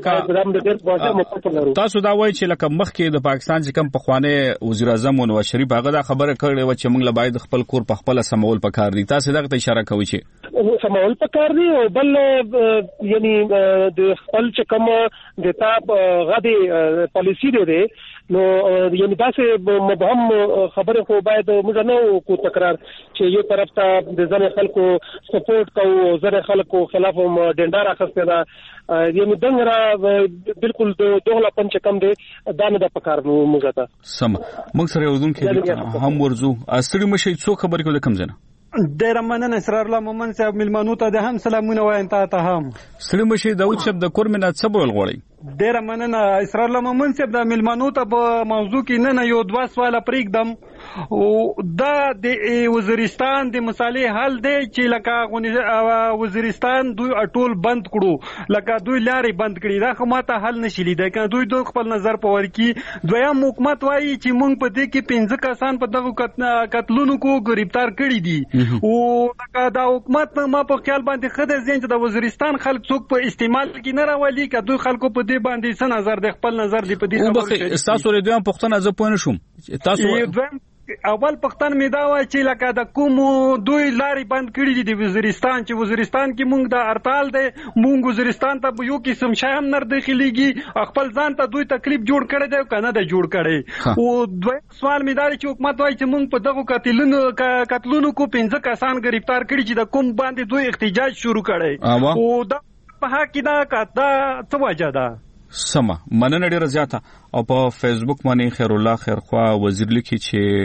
لکه تاسو دا وایي چې لکه مخکې د پاکستان چې کوم پخوانی وزیر اعظم نواز شریف هغه دا خبره کړی و چې موږ له باید خپل کور په خپل سمول پکار دي تاسو دغه اشاره کوي چې سمول پکار دي او بل یعنی د خپل چې کوم د تاب غدي پالیسی دی نو یعنی تاسو مبهم خبره خو باید موږ نه کو تکرار چې یو طرف ته د ځنې خلکو سپورټ کوو ځنې خلکو خلاف ډنډار اخیسته دا یعنی دغه بالکل دغه پنځ کم دی دا نه د پکار موږ ته سم موږ سره ودون کې هم ورزو اصلي مشي څو خبرې کوي کوم ځنه ډیر مننه اسرار الله مومن صاحب ملمنو ته د هم سلامونه وایم تاسو ته هم سلام مشي داوود صاحب د کورمنه څه بول غوړي ډیر مننه اسرار الله مومن صاحب د ملمنو ته په موضوع کې نه نه یو دوا سوال پرېږدم او دا د وزیرستان د مسالې حل دی چې لکه وزیرستان دوی اټول بند کړو لکه دوی لارې بند کړي دا خو ماته حل نشي لیدای کنه دوی دوی خپل نظر په ورکی دویم حکومت وایي چې مونږ په دې کې پنځه کسان په دغه قتلونو کو گرفتار کړي دي او لکه دا حکومت ما په خیال باندې خدای زین چې د وزیرستان خلک څوک په استعمال کې نه راولي که دوی خلکو په دې باندې څه نظر دی خپل نظر دی په دې خبره تاسو لري دویم پښتنه زه پوه نشم تاسو اول پښتون می دا وای چې لکه د کوم دوی لارې بند کړي دي د وزیرستان چې وزیرستان کې مونږ د هړتال دی مونږ وزیرستان ته یو قسم شای هم نه داخليږي خپل ځان ته دوی تکلیف جوړ کړی دی کنه د جوړ کړي او دوی سوال می دا چې حکومت وای چې مونږ په دغه قتلونو قتلونو کو پنځه کسان گرفتار کړي چې د کوم باندې دوی احتجاج شروع کړي او دا په حق کې دا کاته څه وجه ده سما مننه ډیره زیاته او په فیسبوک باندې خیر الله خیرخوا وزیر لیکي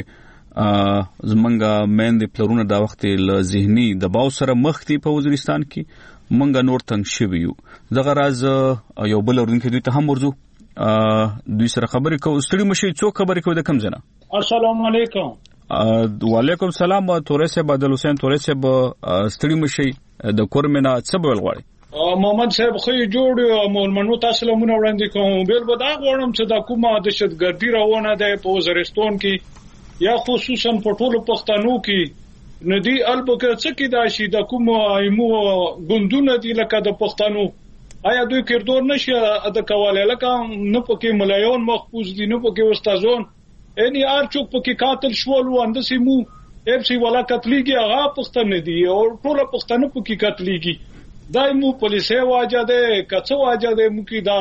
چې زمونږه مین د پلرونه دا وخت له ذهني دباو سره مخ دي په وزیرستان کې مونږه نور تنګ شوي یو دغه راز یو بل ورونکي دوی ته هم ورځو دوی سره خبرې کوو ستړي مشي څو خبرې کوي د کم ځنه السلام علیکم وعلیکم السلام تورې صاحب عبد الحسین تورې صاحب ستړي مشي د کورمنه څه بول غواړي محمد صاحب خو جوړ مولمنو تاسو له مونږ وړاندې کوم بیل به دا غواړم چې د کومه دهشتګردي روانه ده په وزیرستان کې یا خصوصا په ټولو پښتنو کې ندی البته څه کې دا شي د کومه ایمو ګوندونه دي لکه د پښتنو آیا دوی کردور نشي د کواله لکه نه پکې ملایون محفوظ دي نه پکې استادون ان یار چوک پکې قاتل شول وند سیمو اف سی ولا قتلېږي هغه پښتن دي او ټول پښتنو پکې قتلېږي دایمو پولیسه واجه ده کڅو واجه ده مو کې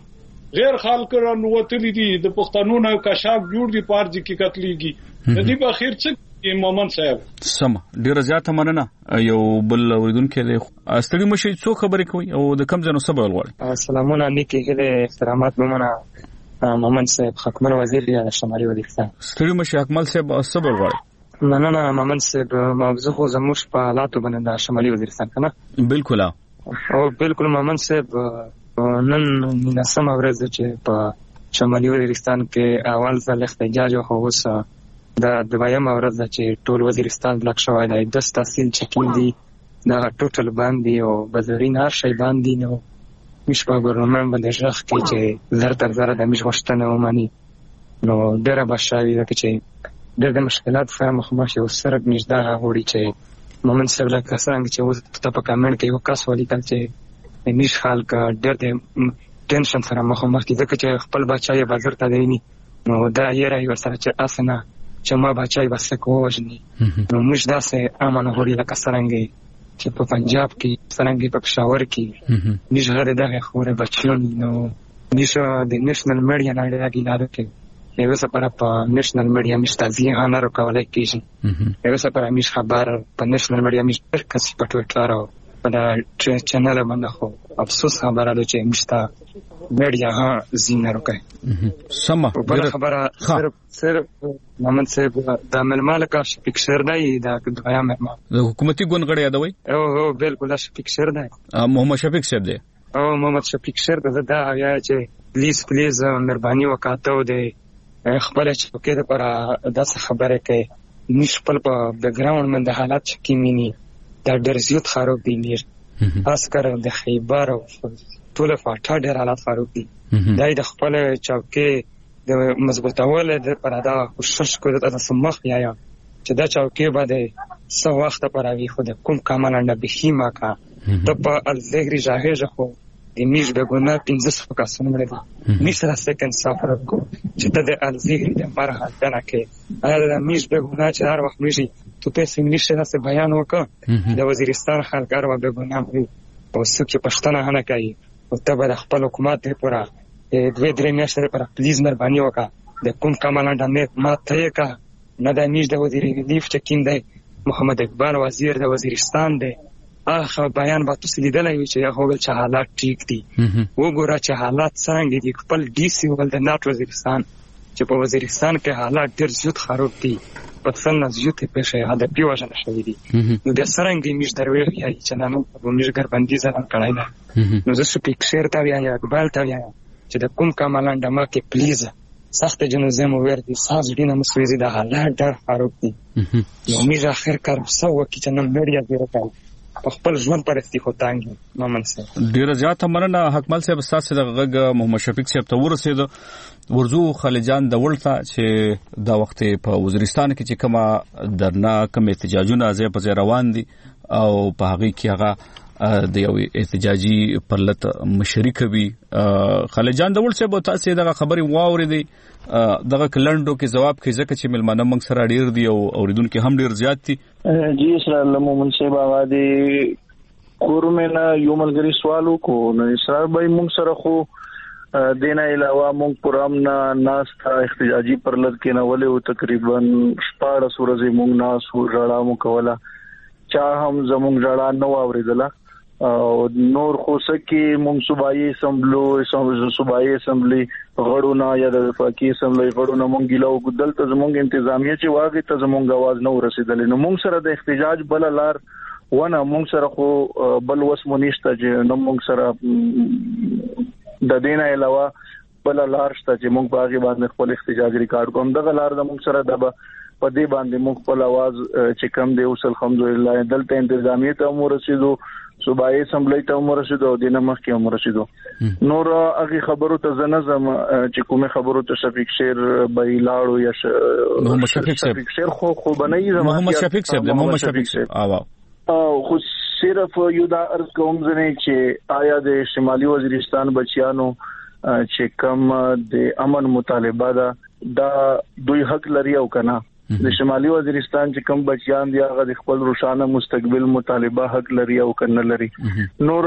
دا غیر خلک راوتلي دي د پښتنو نه کشاف جوړ دي پارځي کې قتلېږي د دې په اخر څه مومن صاحب سم ډیر زیاته مننه یو بل وریدونکو له استړي مشي څو خبرې کوي او د کم ځنو سبا ولغړي السلام علیکم هله احترامات مومنه مومن صاحب حکمن وزیر یا شمالي وزیرستان استړي مشي اکمل صاحب سبا ولغړي مننه مومن صاحب موضوع خو زموږ په حالاتو باندې د شمالي وزیرستان کنه بالکل او بالکل مومن صاحب نن نسمه ورځ چې په شمالي وزیرستان کې اول ځل احتجاج او اوس د دویم ورځ چې ټول وزیرستان بلاک شوی دی د تحصیل چکین دي دا ټوټل باندې او بازارین هر شی باندې نو مش په ګورنمنت باندې ځخ کې چې زر تر زر د مش غشتنه ومني نو ډېر بشاوي دا چې ډېر مشکلات فهم خو ماشي او سره نشدا غوړي چې مومن صاحب له کسانګ چې اوس په کمنټ کې یو کس ولیکل چې نش حال کا ډېر د ټینشن سره مخ مخ کې ځکه چې خپل بچای بازار ته دی نو دا یې راي ور سره چې اسنه چې ما بچای بس کوژني نو موږ داسې امن غوړي لکه څنګه چې په پنجاب کې څنګه په پېښور کې نش غره دغه خوره بچیون نو نش د نېشنل میډیا نه راګی لاده کې یو څه پر په نېشنل میډیا مستازي انا رکولای کیږي یو څه پر میش خبر په نېشنل میډیا مش کسي په ټویټر او په چینل باندې خو افسوس خبره ده چې مشتا میډیا ها زینه روکه سم په خبره صرف صرف محمد صاحب د ملمال کا پکچر دی دا دغه مهمان د حکومتي ګوند غړي یادوي او هو بالکل دا پکچر دی محمد شفیق صاحب دی او محمد شفیق صاحب دا یا چې پلیز پلیز مهرباني وکاتو دی خپل چې پکې د پر داسه خبره کوي نش خپل په بیک گراوند باندې حالات چې کیمینی دا ډېر زیات خراب دي نیر خاص کر د خیبر او ټول فاټا ډېر حالات خراب دي دا د خپل چوکې د مضبوطول د پر دا کوشش کوي د سمخ یا چې دا چوکې باندې سو وخت پر اوی خو د کوم کامانډ به هیما کا ته په الزهري جاهز خو د میش به ګونه پنځه سوه کسونه مړه دي. میش سره سکند سفر کو چې ته د الزیری د مرحله دنه کې هغه د میش به ګونه چې هر وخت میشي ته په انګلیش سره څه بیان وکړه د وزیرستان خلک هر وخت به ګونه او څوک پښتنه نه کوي او ته به خپل حکومت لپاره دوه درې میاشتې لپاره پلیز مهرباني وکړه د کوم کمالانډ نه ماته کا نه د میش د وزیر ریلیف چکین دی محمد اقبال وزیر د وزیرستان دی هغه بیان به تاسو لیدلای چې هغه ول چې حالات ټیک دي وګوره چې حالات څنګه دي خپل ډي سی ول د نات وزیرستان چې په وزیرستان کې حالات ډېر زیات خراب دي په څنګه زیات پېښه هدا پیوژن شوې دي نو د سرنګ میش دروي یا چې نن په میش ګربندي ځان کړای دا نو زه سپیک شیر تا ویا اقبال تا ویا چې د کوم کمالانډ ما کې پلیز سخت جنازه مو ورته ساز دینه مسويزي د حالات ډېر خراب دي نو میش اخر کار سو کې چې نن میډیا ډېر په خپل ژوند پرستی خو تانګي مامن سره ډیره زیاته مننه حکمل صاحب تاسو د غږ محمد شفیق صاحب ته ورسېد ورزو خالجان د ولته چې دا وخت په وزیرستان کې چې کومه درنا کوم احتجاجونه ځای په روان دي او په هغه کې هغه د یو احتجاجي پرلط مشرک وي خالجان د ول صاحب تاسو دغه خبري واورېدي دغه کلندو کې جواب کې ځکه چې ملمانه موږ سره ډیر دی او اوریدونکو هم ډیر زیات دي. جی اسرار مومن صاحب هغه دی کورمنه یو ملګری سوالو کو نو اسرار بھائی موږ سره خو دینه علاوه موږ پرامنا ناس احتجاجي پرلط کې نه ولې تقریبا شپږ ورځې موږ ناس ورړا مو کوله چا هم زموږ ځړا نو اوریدله او نور خو سکه موږ صوبایي اسمبلو صوبایي اسمبلی غړونه یا د وفاقي اسمبلی غړونه موږ ګیلو ګدل ته زموږ انتظامیه چې واغې ته زموږ आवाज نه ورسېدل نو موږ سره د احتجاج بل لار ونه موږ سره خو بل وس مونږ ته چې نو موږ سره د دینه علاوه بل لار شته چې موږ باغی باندې خپل احتجاج ریکارډ کوم دغه لار د موږ سره د په دې باندې موږ خپل आवाज چې کم دی اوس الحمدلله دلته انتظامیه ته مو رسیدو صوبایي اسمبلی ته مو رسیدو دینه مخکې مو رسیدو نور هغه خبرو ته زنظم چې کومه خبرو ته شفیق شیر بای لاړو یا محمد شفیق شفیق شیر خو خو بنای زموږ محمد شفیق صاحب محمد شفیق صاحب او خو صرف یو دا ارز کوم ځنه چې آیا د شمالي وزیرستان بچیانو چې کم د امن مطالبه ده دا دوی حق لري او کنه د شمالي وزیرستان چې کوم بچیان دی هغه د خپل روشانه مستقبل مطالبه حق لري او کنه لري نور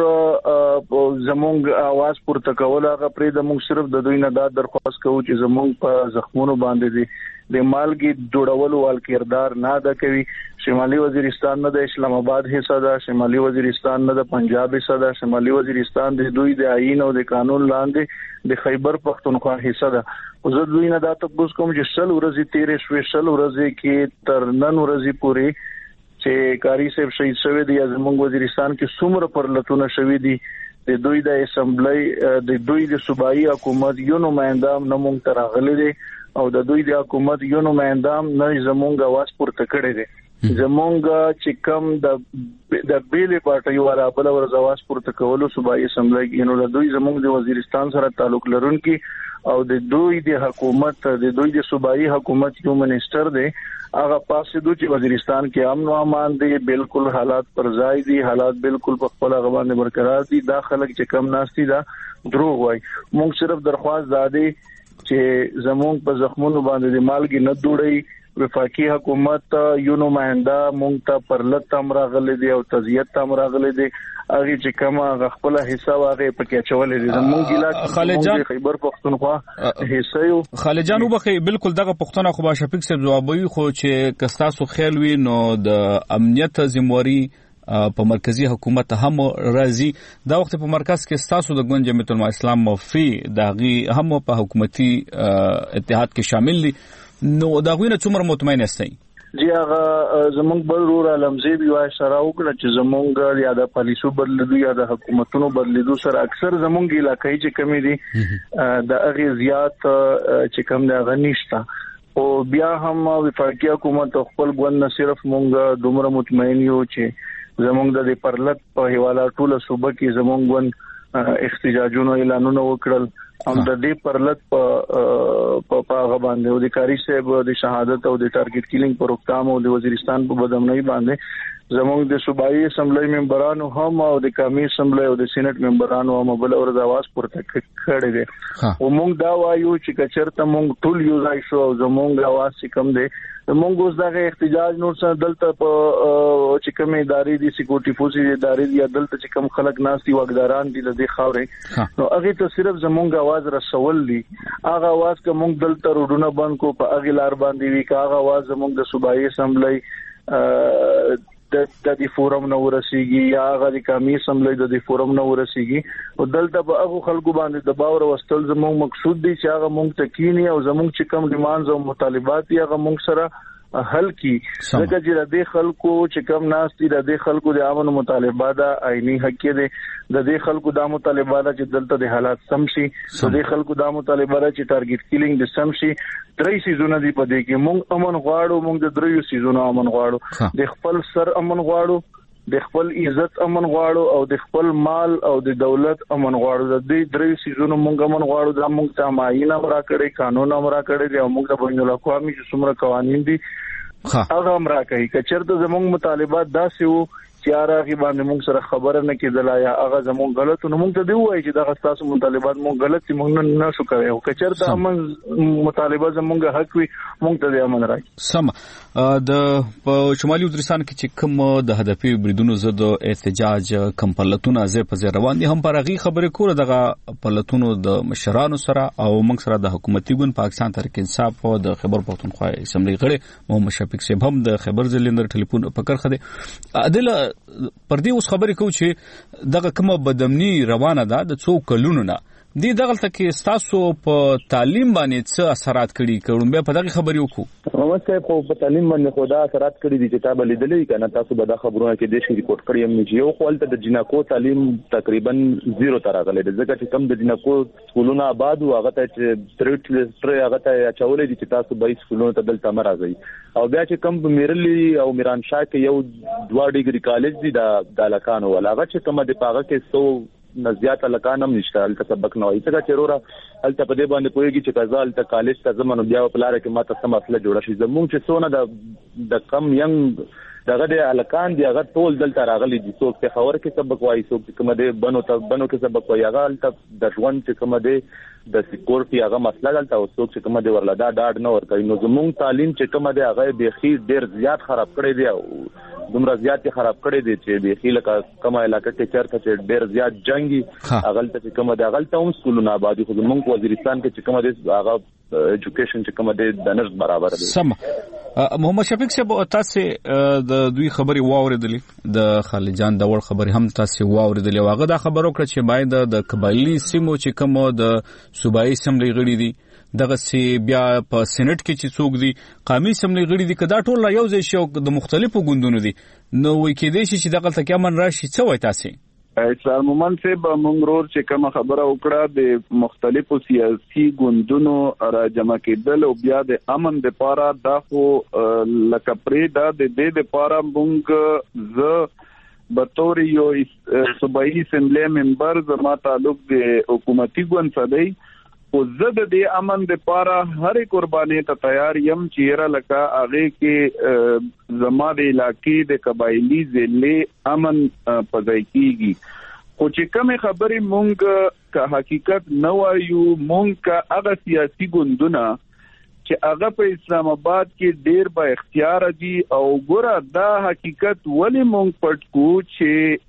زمونږ आवाज پورته کول هغه پرې د موږ صرف د دوی نه دا درخواست کوو چې زمونږ په زخمونو باندې دي د مالګي جوړولو وال کردار نه دا کوي شمالي وزیرستان نه د اسلام آباد حصہ ده شمالي وزیرستان نه د پنجاب حصہ ده شمالي وزیرستان د دوی د آئین او د قانون لاندې د خیبر پختونخوا حصہ ده او زه دوی نه دا تاسو کوم چې شل ورځې تیرې شوې شل ورځې کې تر نن ورځې پورې چې کاری صاحب شهید شوی دی زموږ وزیرستان کې څومره پرلطونه شوی دي د دوی د اسمبلی د دوی د صوبایي حکومت یو نمائنده نه مونږ تر غلې دي او د دوی د حکومت یو نمائنده نه زمونږ आवाज پورته کړی دی زمونږ چې کم د د بیلې پارټي والا بل ورځ आवाज پورته کولو صوبایي اسمبلی کې نو د دوی زمونږ د وزیرستان سره تعلق لرونکي او د دوی د حکومت د دوی د صوبایي حکومت یو منیسټر دی هغه پاسې دوی چې وزیرستان کې امن او امان دی بالکل حالات پر ځای دي حالات بالکل په خپل غوانه برقرار دي دا خلک چې کم ناشتي دا دروغ وای موږ صرف درخواست دادي چې زمونږ په زخمونو باندې د مالګي نه دوړي وفاقي حکومت یو نمائنده مونږ ته پرلط تم راغلي دي او تزیت تم راغلي دي هغه چې کومه خپل حصہ واغې پکې چولې دي زمونږ ګیلا خالجان خیبر پختونخوا حصہ یو خالجان وبخي بالکل دغه پښتنه خو با شفیق صاحب جوابوي خو چې کستاسو خیال وي نو د امنیت ذمہواری په مرکزی حکومت هم راځي دا وخت په مرکز کې تاسو د ګوند جمعیت العلماء اسلام موفي داغي هم په حکومتي اتحاد کې شامل دي نو داغوی نه څومره مطمئن استئ جی هغه زمونږ بل رور علمزی بي وای سره وکړه چې زمونږ یا د پالیسو بدلیدو یا د حکومتونو بدلیدو سره اکثر زمونږ علاقې چې کمی دي د هغه زیات چې کم نه غنښت او بیا هم وفاقي حکومت خپل ګوند نه صرف مونږ دومره مطمئن یو چې زمونږ د پرلط په حواله ټوله صوبه کې زمونږ ګوند احتجاجونو اعلانونه وکړل هم د دې پرلط په په غوښبان د اداري صاحب د شهادت او د ټارګټ کیلینګ پروګرام او د وزیرستان په بدامنۍ باندې زموږ د صوبایي اسمبلی ممبرانو هم او د قومي اسمبلی او د سېنات ممبرانو هم بل ورځ आवाज پورته کړی دی او موږ دا وایو چې کچرته موږ ټول یو ځای شو او زموږ आवाज چې کم دی موږ اوس دغه احتجاج نور څه دلته په چې کوم ادارې دي سکیورټي فورسز ادارې دي دلته چې کوم خلک ناشتي وګداران دي د دې خاورې نو هغه ته صرف زموږ आवाज رسول دي هغه आवाज کوم دلته روډونه بند کو په هغه لار باندې وی کا هغه आवाज زموږ د صوبایي اسمبلی د د فورم نو ورسیږي یا هغه د قومي اسمبلی د فورم نو ورسیږي او دلته به هغه خلکو باندې دباو راوستل زموږ مقصود دي چې هغه موږ تکینی او زموږ چې کوم ډیمانډز او مطالبات یې هغه موږ سره حل کی ځکه چې د خلکو چې کوم ناس دي د خلکو د امن مطالبات د عیني حق دي د دې خلکو د مطالبات چې دلته د حالات سم شي د خلکو د مطالبات چې ټارګټ کیلینګ د سم شي درې سيزونه دي په دې کې مونږ امن غواړو مونږ د دریو سيزونو امن غواړو د خپل سر امن غواړو د خپل عزت امن غواړو او د خپل مال او د دولت امن غواړو د دې دریو سيزونو مونږ امن غواړو د مونږ ته ماینه ورا کړی قانون امر کړی دی او مونږ د بین الاقوامي چې څومره قوانين دي هغه امر کوي کچرته زموږ مطالبات داسې وو چې هغه باندې موږ سره خبره نه کیدله یا هغه زموږ غلط نو موږ ته دی وایي چې دا تاسو مطالبات موږ غلط دي موږ نه شو کوي او کچرته امن مطالبه زموږ حق وي موږ ته دی امن راځي سم د شمالي وزیرستان کې چې کوم د هدفي بریدونو ضد احتجاج کمپلتونه زه په روان دي هم پرغي خبرې کوله دغه پلتونو د مشرانو سره او موږ سره د حکومتي ګوند پاکستان تحریک انصاف او د خیبر پختونخوا اسمبلی غړي محمد شفیق صاحب هم د خیبر ځلندر ټلیفون پکړ خده عادل پردي اوس خبرې کوي چې دغه کومه بدامني روانه ده د څو کلونو نه دې دغلته کې تاسو په تعلیم باندې څه اثرات کړي کوم به په دغه خبرې وکړو محمد صاحب خو په تعلیم باندې خدا اثرات کړي دي چې تاسو لیدلې کنه تاسو به دا خبرونه کې د شي ریپورت کړی هم چې یو خپل ته د جنکو تعلیم تقریبا زیرو تر راغلی دی ځکه چې کم د جنکو سکولونه آباد او هغه ته چې ستریټ لستر هغه ته اچولې دي چې تاسو به سکولونه ته دلته مرزي او بیا چې کم میرلی او میران شاه کې یو دوه ډیګري کالج دي د دالکانو ولا هغه چې کومه د پاغه کې سو نزيات لکانم نشته الته سبق نه وایي څنګه چیرورا الته په دې باندې کویږي چې کزال ته کالج ته زمونږ بیا په لار کې ماته سم اصله جوړه شي زمونږ چې سونه د د کم ینګ دغه د الکان دی هغه ټول دلته راغلي دي څوک ته خبر کې سبق وایي څوک کوم دې بنو ته بنو کې سبق وایي هغه الته د ژوند چې کوم دې د سکیورټي هغه مسله دلته او څوک چې کوم دې ورلدا ډاډ نه ور کوي نو زمونږ تعلیم چې کوم دې هغه به خیر ډیر زیات خراب کړی دی او دومره زیات خراب کړی دی چې به خیر لکه کومه علاقه کې چرته چې ډیر زیات جنگي اغلته چې کوم دې اغلته هم سکولونه آبادی خو زمونږ وزیرستان کې چې کوم دې هغه ایجوکیشن چې کوم دې د نرس برابر دی سم محمد شفیق صاحب تاسو د دوی خبري واوریدلې د خالجان د ور خبري هم تاسو واوریدلې واغه دا خبرو کړ چې باید د قبایلی سیمو چې کوم د صوبایي اسمبلی غړي دي دغه سی بیا په سېنات کې چې څوک دي قومي اسمبلی غړي دي کدا ټول یو ځای شو د مختلفو ګوندونو دي نو وای کې دي چې دغه تکه من راشي څه وای تاسو اسلام مومن سے بمنګرور چې کوم خبره وکړه د مختلفو سیاسي ګوندونو را جمع کېدل او بیا د امن د پاره دا خو لکه پرې دا د دې د پاره مونږ ز بطور یو صوبایي اسمبلی ممبر زما تعلق د حکومتي ګوند سره دی او زه د دې امن د پاره هر قرباني ته تیار یم چې را لکه هغه کې زما د علاقې د قبایلی ضلع امن پځای کیږي خو چې کوم خبرې مونږ که حقیقت نه وایو مونږ که هغه سیاسي ګوندونه چې هغه په اسلام آباد کې ډیر با اختیار دي او ګوره دا حقیقت ولې مونږ پټ کو چې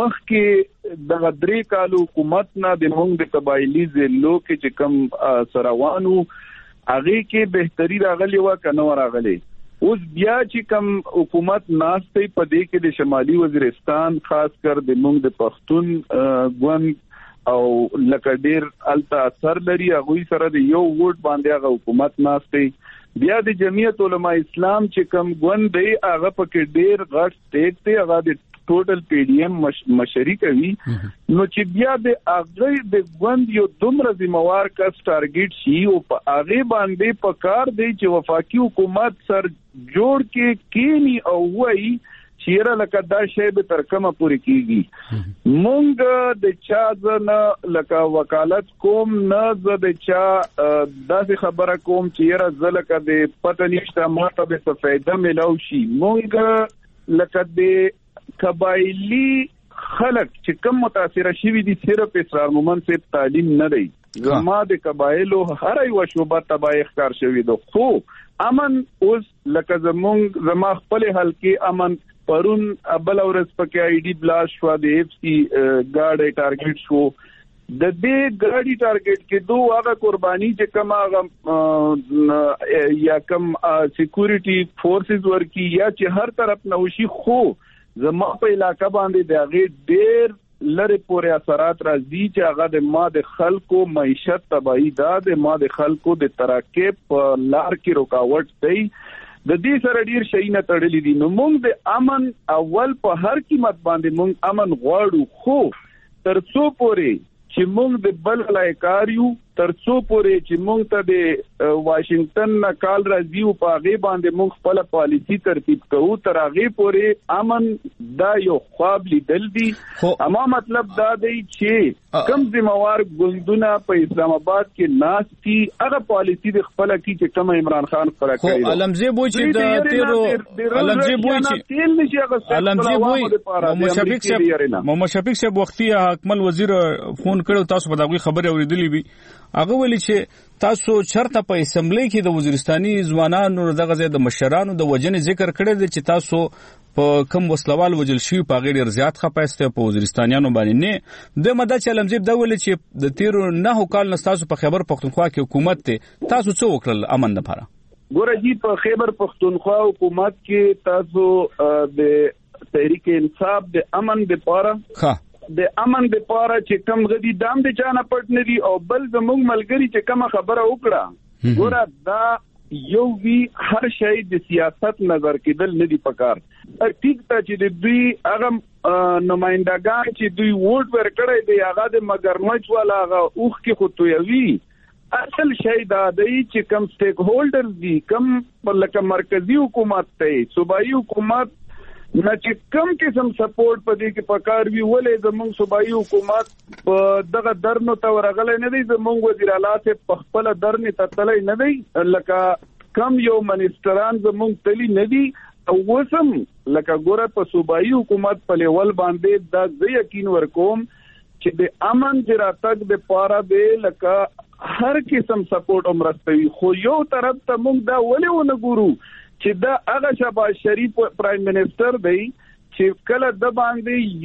مخکې د غدري کالو حکومت نه د مونږ د قبایلی ضلعو کې چې کم سروانو هغه کې بهتري راغلی و کنه راغلی اوس بیا چې کم حکومت ناشته په دې کې د شمالي وزیرستان خاص کر د مونږ د پښتون ګوند او لکه ډیر الته اثر لري هغه سره د یو ووټ باندې هغه حکومت ناشته بیا د جمعیت علماء اسلام چې کم ګوند دی هغه پکې ډیر غټ سټیټ دی هغه د ټوټل پی ډی ایم مشري کوي نو چې بیا د هغه د ګوند یو دومره ذمہوار کس ټارګټ شي او په هغه باندې په کار دی چې وفاقي حکومت سر جوړ کې کینی او وایي چیرې لکه دا شی به تر کومه پورې کیږي مونږ د چا ځنه لکه وکالت کوم نه ز د چا داسې خبره کوم چیرې ز لکه د پته نشته ماته به څه فائدہ ملو شي مونږ لکه د قبایلی خلک چې کم متاثر شوي دي صرف اسرار مومن صاحب تعلیم نه دی زما د قبایلو هر یو شوبه تبای ښکار شوی دو خو امن اوس لکه زمونږ زما خپل حلقې امن پرون بل ورځ پکې آی ډی بلاس شو د اف سی ګاډي ټارګټ شو د دې ګاډي ټارګټ کې دوه هغه قرباني چې کوم هغه یا کوم سکیورټي فورسز ورکی یا چې هر طرف نوشي خو زما په علاقہ باندې د هغه ډېر لری پورې اثرات راځي چې هغه د ما د خلکو معیشت تباہی ده د ما د خلکو د ترقې په لار کې رکاوټ دی د دې سره ډیر شي نه تړلې دي نو موږ د امن اول په هر قیمت باندې موږ امن غواړو خو ترڅو پورې چې موږ د بل لایکاریو ترڅو پورې چې موږ ته د واشنگټن نه کال راځي او په هغه باندې موږ خپل پالیسی ترتیب کوو تر هغه پورې امن دا یو خواب لیدل دي اما مطلب دا دی چې کم ذمہوار ګوندونه په اسلام آباد کې ناشتي هغه پالیسی د خپل کې چې کوم عمران خان خپل کړی خو علمزی بوي چې د تیرو علمزی بوي چې علمزی بوي محمد شفیق صاحب محمد شفیق صاحب وختي اکمل وزیر فون کړو تاسو په دغه خبره اوریدلې وي هغه ویلي چې تاسو چرته په اسمبلی کې د وزیرستاني ځوانانو دغه ځای د مشرانو د وجنې ذکر کړی دی چې تاسو په کم وسلوال وجل شي په غیر ارزيات خپاسته په وزیرستانیانو باندې نه د مدد چلمزیب دا ویلي چې د تیر نه کال نه تاسو په خیبر پختونخوا کې حکومت ته تاسو څه وکړل امن لپاره ګوره جی په خیبر پختونخوا حکومت کې تاسو د تحریک انصاف د امن لپاره ښه د امن د پاره چې کم غدي دام د چانه پټ نه دي او بل زموږ ملګری چې کوم خبره وکړه ګوره دا یو وی هر شی د سیاست نظر کېدل نه دي پکار ټیک ته چې د دوی هغه نمائندګان چې دوی ووټ ورکړي دی هغه د مگرمچ والا هغه اوخ کې خطویوي اصل شی دا دی چې کم سټیک هولډر دي کم لکه مرکزی حکومت ته صوبایي حکومت نه چې کم قسم سپورټ پدې کې پکار وی ولې زموږ صوبایي حکومت په دغه درنو ته ورغلې نه دي زموږ وزیر اعلی ته په خپل درنې تتلې نه دي لکه کم یو منیسټران زموږ تلی نه دي او وسم لکه ګوره په صوبایي حکومت په لیول باندې دا زه یقین ورکوم چې د امن جراتک د پاره به لکه هر قسم سپورټ امرستوي خو یو طرف ته موږ دا ولې ونه ګورو چې دا هغه شهباز شریف پرایم منسٹر دی چې کله د باندې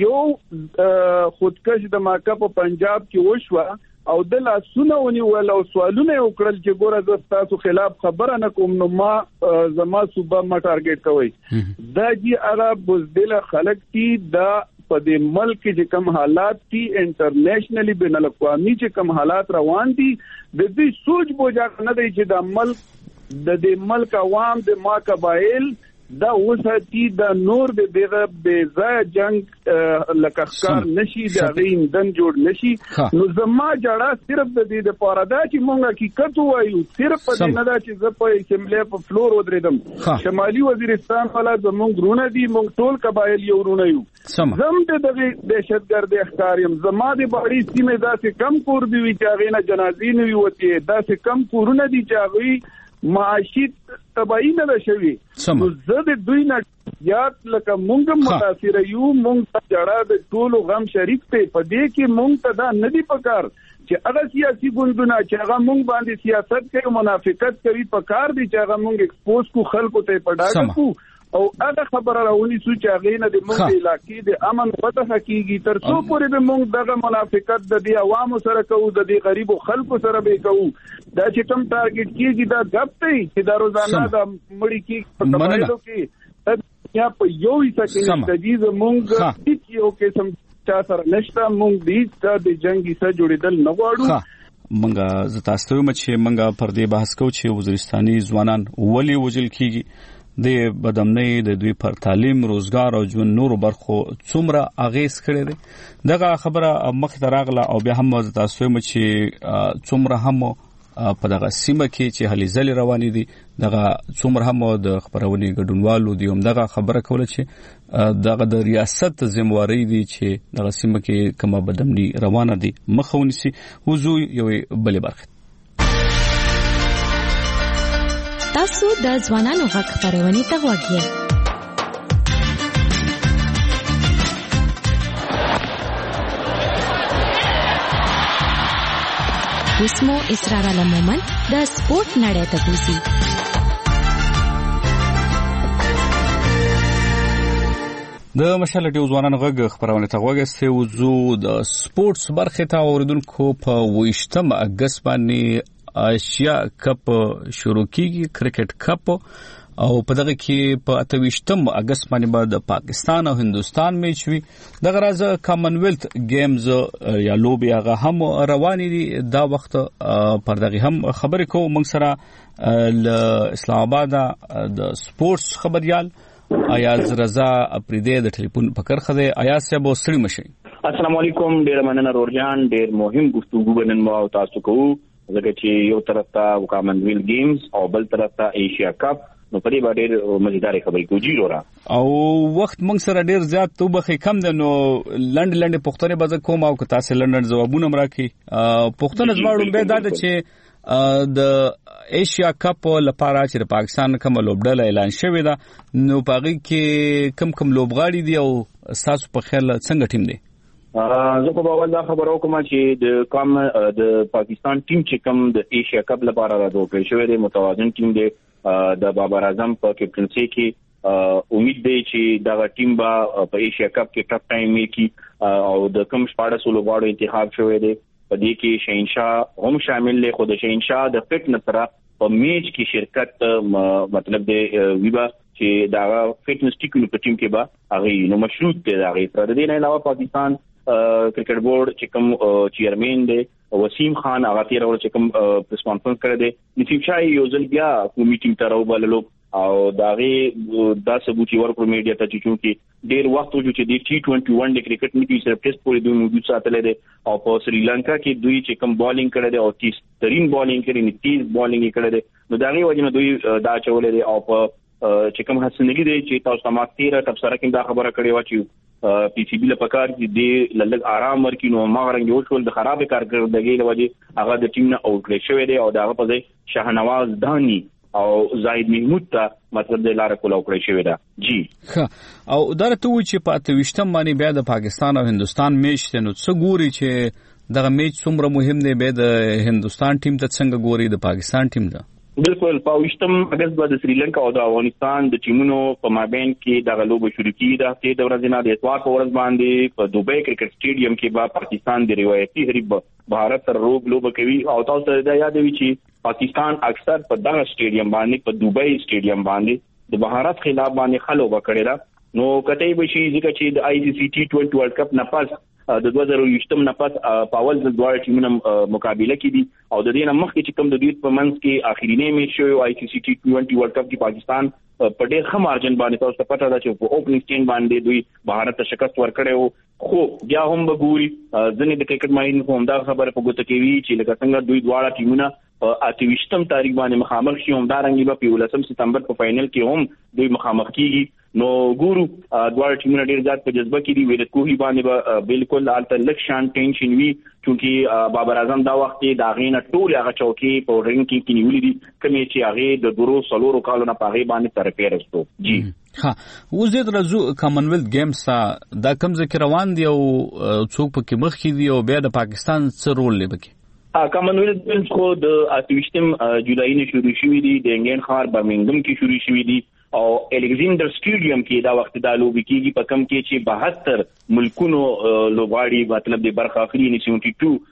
یو خودکش دماکه په پنجاب کې وشوه او د لاسونه ونیول او سوالونه وکړل چې ګوره زه تاسو خلاف خبره نه کوم نو ما زما صوبه ما ټارګټ کوي دا جی هغه بزدل خلک دي دا په دې ملک چې کوم حالات دي انټرنیشنلی بین الاقوامي چې کوم حالات روان دي د دې سوچ بوجا نه دی چې د ملک د دې ملک عوام د ما قبایل دا وساتي د نور د دغه د ځای جنگ لکخکار نشي د غین دن جوړ نشي نو زما جړه صرف د دې د پارادا چې مونږه حقیقت وایو صرف په دې نه دا چې زه په اسمبلی په فلور ودرېدم شمالي وزیرستان والا زمونږ رونه دي مونږ ټول قبایل یو رونه یو زم د دغه دهشتګرد احکاریم زما د بهري سیمه داسې کم کور دی چې هغه نه جنازې نه وي وته داسې کم کورونه دي چې هغه معاشي تباہی نه شوي نو زه د دوی نه یاد لکه مونږ متاثر یو مونږ جړه د ټولو غم شریک ته په دې کې مونږ ته دا ندی پکار چې هغه سیاسي ګوندونه چې هغه مونږ باندې سیاست کوي منافقت کوي پکار دي چې هغه مونږ ایکسپوز کو خلکو ته پډاګو کو او هغه خبره راونی سو چې هغه نه د مونږ علاقې د امن پته حقيقي تر څو پورې به مونږ دغه منافقت د دې عوامو سره کوو د دې غریبو خلکو سره به کوو دا چې کوم ټارګټ کیږي دا غپ دی چې دا روزانه د مړی کې په کمایلو کې یا په یو حصہ کې د دې مونږ هیڅ یو قسم چا سره نشته مونږ دې د جنگي سره جوړیدل نه غواړو مونږه زتاستو مچ مونږه پر دې بحث کوو چې وزیرستاني ځوانان ولي وجل کیږي د بدمنۍ د دوی پر تعلیم روزګار او ژوند نورو برخو څومره اغیز کړی دی دغه خبره مخ ته راغله او بیا هم تاسو مې چې څومره هم په دغه سیمه کې چې هلي ځلې روانې دي دغه څومره هم د خبرونې ګډونوالو دی هم دغه خبره کوله چې دغه د ریاست ذمہواری دي چې دغه سیمه کې کومه بدمنۍ روانه دي مخاوني سي وزو یو بلې برخه تاسو د ځوانانو غږ خبرونه ته غوږی اوس مو اسرار عالم مومند د سپورت نړۍ ته بوزي. د مشال ډیو ځوانانو غږ خبرونه ته غوږی وځو. د سپورتس برخه ته اوریدونکو په ویشتم اگست باندې ایشیا کپ شروع کیږي، کرکټ کپ، او په دغه کې په اتویشتم اگست باندې به د پاکستان او هندستان میچ وي. دغه راز کامن ویلث گیمز یا لوبي هغه هم روانې دي. دا وخت پر دغه هم خبرې کوو موږ سره ل اسلام آباد د سپورتس خبريال ایاز رضا اپریدی د ټلیفون په کرخه دی. ایاز صاحب وسړي مشي. السلام علیکم، ډیر مننه رورجان. ډیر مهم گفتگو بنن مو او تاسو کوو ځکه چې یو طرف ته کامن ویلث گیمز او بل طرف ته ایشیا کپ، نو په دې باندې مزیدار خبرې کوو. جی رورا او وخت موږ سره ډیر زیات توبخې کم ده، نو لند لند پښتنه بز کوم او که تاسو لند جوابونه مرکي پښتنه زماړو به دا چې د ایشیا کپ لپاره چې د پاکستان کوم لوبډله اعلان شوې ده، نو پاغي کې کم کم لوبغاړي دي او تاسو په خیال څنګه ټیم دی؟ زه په اول دا خبرو کوم چې د کوم د پاکستان ټیم چې کوم د ایشیا کپ لپاره راځي شوې ده، متوازن ټیم دی د بابر اعظم په کیپټنسي کې. امید دی چې دا ټیم به په ایشیا کپ کې ټاپ ټایم وکړي او د کوم شپږ لوبغاړو انتخاب شوی دی. په دې کې شهنشاه هم شامل دی، خو د شهنشاه د فټنس سره په میچ کې شرکت مطلب دی ویبا چې دا فټنس ټیکونو په ټیم کې به هغه نو مشروط دی. دا غي تر دې نه علاوه پاکستان کرکټ بورډ چې کوم چیرمن دی وسیم خان هغه تیر ور چې کوم پریس کانفرنس کړی دی، نصیب شاه یو ځل بیا کومې ټیم ته راوبللو او داغه دا ثبوت ورکړ میډیا ته چې چونکی ډیر وخت وجو چې د ټي ټوئنټي ون د کرکټ میټي سره ټیسټ پورې دوی موجود ساتل دي او په سریلانکا کې دوی چې کوم بالینګ کړی دی او تیس ترين بالینګ کړی نه تیز بالینګ کړی دی، نو داغه وجنه دوی دا چولې دي او په چې کوم حسن نګي دی چې تاسو ما تیر تبصره کې دا خبره کړې و چې پی سی بی لپاره چې د لږ آرام ورکې نو ما غرنګ یو ټول د خراب کارکردګۍ لوجه هغه د ټیم نه اوټ کړی شوی دی او داغه په ځای شاهنواز دانی او زاید محمود ته مطلب د لار کولاو کړی شوی دا. جی او درته و چې په اتويشتم باندې بیا د پاکستان او هندستان میچ ته نو څه ګوري چې دغه میچ څومره مهم دی، به د هندستان ټیم ته څنګه ګوري د پاکستان ټیم ته؟ بالکل په وشتم اگست بعد سریلانکا او د افغانستان د ټیمونو په مابین کې د غلوب شروع کیږي. د هفته د ورځې نه د اتوار په ورځ باندې په دوبۍ کرکټ سټیډیم کې به پاکستان د روایتي حریف بھارت سره روب لوب کوي او تاسو ته دا یاد وي چې پاکستان اکثر په دغه سټیډیم باندې په دوبۍ سټیډیم باندې د بھارت خلاف باندې خلو وکړي دا. نو کته به شي ځکه چې د آی سی سی ټي ټوئنټي ورلد کپ نه پس د دوه زره یوشتم نه پس پاول د دوه ټیمونو مقابله کې دي او د دې نه مخکې چې کوم د دوی په منځ کې اخرینی میچ شو آی سی سی ټي ټوئنټي ورلد کپ کې پاکستان په ډېر ښه مارجن باندې تاسو ته پته ده چې په اوپننګ سټینډ باندې دوی بھارت ته شکست ورکړی، خو بیا هم به ګوري ځنې د کرکټ ماهرین هم دا خبره په ګوته کوي چې لکه څنګه دوی دواړه ټیمونه په اتويشتم تاریخ باندې مخامخ شي، هم دا رنګي به په ولسم سپتمبر په فائنل کې هم دوی مخامخ کیږي. نو ګورو دواړه ټیمونه ډیر زیات په جذبه کې دي. ویرات کوهلی باندې به بالکل الته لکشان ټینشن وی چونکی بابر اعظم دا وخت دا غینه ټول هغه چوکي په رینګ کې کې نیولې دي کمې چې هغه د درو سلورو کالو نه پاغي باندې تر پیرستو. جی ها اوس د رزو کامن ویلث گیمز دا کوم ذکر روان دي او څوک پکې مخ کې دي او بیا د پاکستان څه رول لري پکې؟ کامن ویلث گیمز خو د اتويشتم جولای نه شروع شوې دي، د انګلند ښار برمنګم کې شروع شوې دي او الکساندر سټیډیم کې دا وخت د لوبي کېږي په کم کې چې بهتر ملکونو لوبغاړي مطلب د برخه اخلي نه سیمټي ټو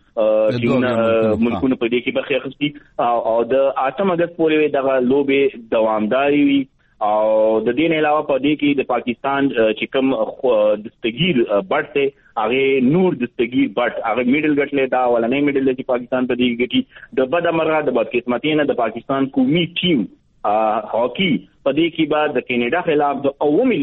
چې ملکونو په دې کې برخه اخلي او د اتم اگست پورې دغه لوبي دوامداري وي او د دې نه علاوه په دې کې د پاکستان چې کوم دستگیر بټ ته هغه نور دستگیر بټ هغه میډل ګټلې دا ولنې میډل چې پاکستان په دې کې د بد امره د بد قسمتۍ نه د پاکستان قومي ټیم هاکی په دې کې بعد د کینیډا خلاف د اومي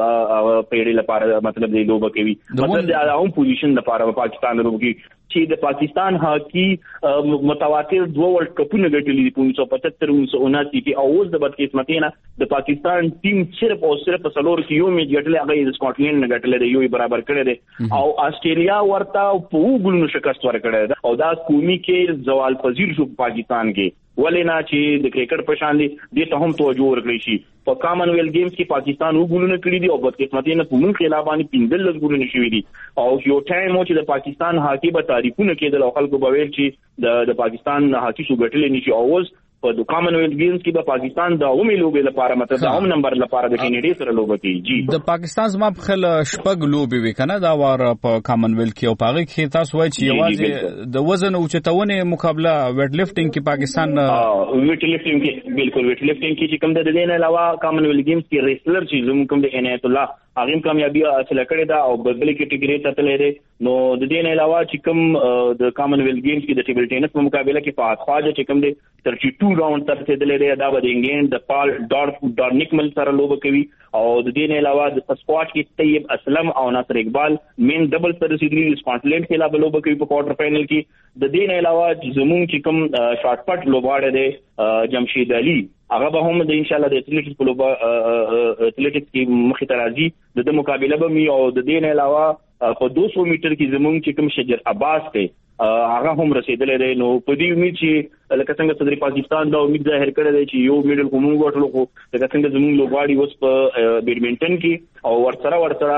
پیړې لپاره مطلب دی لوبه کوي، مطلب د عام پوزیشن لپاره پاکستان لوبي چې د پاکستان هاکی متواتر دوه ورلد کپونه ګټلې دي په انیس سو پچهتر انیس سو اناسی کې او اوس د بد قسمتۍ نه د پاکستان ټیم صرف او صرف سلور کې یو میچ ګټلې هغه د سکاټلند نه ګټلې دی، یو برابر کړی دی او استرالیا ورته په وګړو شکست ورکړی دی او دا قومي کې زوال پذیر شو پاکستان کې ولې نه چې د کرکټ په شان دي د ته هم توجه ورکړي شي. په کامن ویل گیمز کې پاکستان وګولونه کړی دي او بدقسمتۍ نه په مونږ خلاف باندې پنځل لږ ګولونه شوي دي او یو ټایم چې د پاکستان هاکي به تعریفونه کېدل او خلکو به ویل چې د د پاکستان هاکي شو ګټلې نشي او اوس په د کامن ویل گیمز کې به پاکستان د اومې لوبې لپاره مته د اوم نمبر لپاره د کینیډا سره لوبه کوي. جی د پاکستان زما په خل شپږ لوبې وکنه دا وار په کامن ویل کې او پاغه کې تاسو وایي چې یوازې د وزن او چتاونه مقابله ویټ لفټینګ کې پاکستان ویټ لفټینګ کې بالکل ویټ لفټینګ کې چې کوم د دې نه علاوه کامن ویل گیمز کې ریسلر چې زموږ کوم د عنایت الله هغه کامیابی حاصل کړې ده او بل کټګوري ته تللی دی. نو د دې نه علاوه چې کوم د کامن ویل گیمز کې د ټیبل ټینس په مقابله کې فهد خواجه چې کوم دی ثلاثه دوه راوند تر رسیدلی دی دا به د انګلند د پال ډارف ډارنیکمل سره لوبه کوي او د دې نه علاوه د سکواش کې طیب اسلم او ناصر اقبال مین ډبل سره رسیدلی سکاټلند کې لا لوبه کوي په کوارټر فائنل کې. د دې نه علاوه زموږ چې کوم شارټ پټ لوبغاړی دی جمشید علي هغه به هم د ان شاء الله د اتلیټکس په لوبه اتلیټکس کې مخې ته راځي د مقابله به می او د دې نه علاوه په دوه سوه میټر کې زموږ چې کوم شجر عباس دی هغه هم رسیدلی دی. نو په دې امید چې لکه څنګه صدر پاکستان دا امید ظاهر کړی دی چې یو میډل کوم وټلو خو لکه څنګه زموږ لوبغاړي اوس په بیډمنټن کې او ورسره ورسره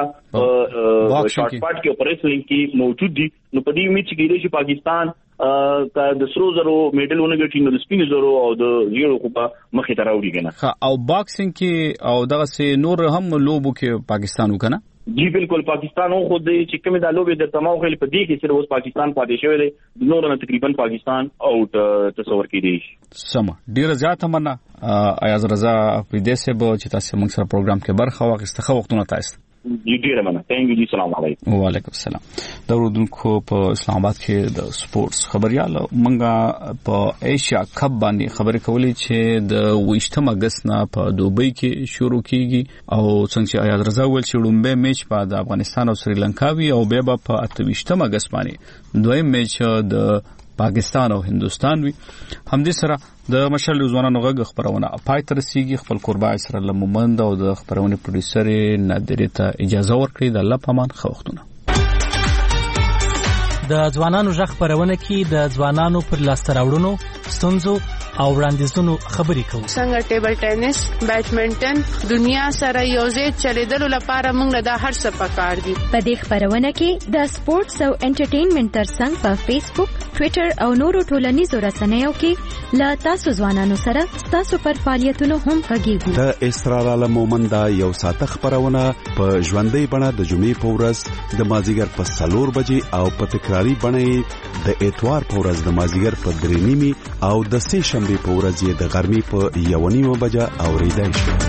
شارټ پټ کې او په ریسلینګ کې موجود دي. نو په دې امید چې کېدای شي پاکستان د سرو زرو میډلونه ګټي نو د سپینو زرو او د زیړو خو په مخې ته راوړي کنه. او باکسینګ کې او دغه سه نور هم لوبو کې پاکستان وکنه. جی بالکل پاکستان هم خود چې کومه د لوبې د تمام خل په دې کې صرف اوس پاکستان پاتې شوی دی نور نه تقریبا پاکستان اوټ تصور کړي. سم ډیر زیات مننه ایاز رضا په دې سه به چې تاسو موږ سره پروګرام کې برخه واخیسته خو وختونه تاسو جی ډیر مننه. ثانک یو جی سلام علیکم. وعلیکم السلام. د ورودونکو په اسلام آباد کې د سپورتس خبريال منګه په ایشیا کپ باندې خبرې کولې چې د ویشتم اگست نه په دوبۍ کې شروع کیږي او څنګه چې ایاز رضا ول چې لومبه میچ په د افغانستان او سریلانکا وی او به په اتویشتم اگست باندې دویم میچ د پاکستان او هندستان وی. همدې سره د مشال ځوانانو غږ خبرونه پای تر رسیدي. خپل قربای سره لمومند او د خبرونه پروډوسر نادری ته اجازه ورکړي. د الله پامان خو وختونه د ځوانانو ژغ خبرونه کې د ځوانانو پر لاسته راوړنو ستونزو او وړاندیزونو خبرې کوو. څنګه ټیبل ټینس بیډمنټن دنیا سره یوځای چلیدلو لپاره موږ د هر څه پکار دي. په دې خبرونه کې د سپورتس او انټرټینمنټ ترڅنګ په فیسبوک ټوئیټر او نورو ټولنیزو رسنیو کې لا تاسو ځوانانو سره تاسو پر فعالیتونو هم غږیږو. د اسرار عالم مومند یو ساعت خبرونه په ژوندۍ بڼه د جمعې په ورځ د مازیګر په سلور بجې او په تکراری بڼه د اتوار په ورځ د مازیګر په درې نیمه او د سه شنبه په ورځ د غرمې په یو نیمه بجه اوریدای شي.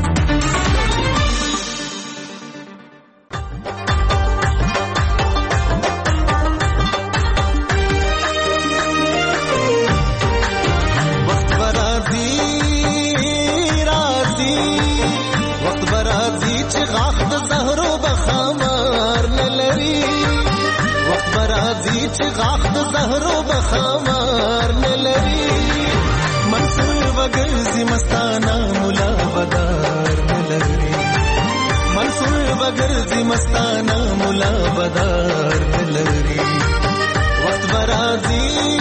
ګرځي مستانه مولا بدار نلري منصور وګرځي مستانه مولا بدار نلري وخت برازي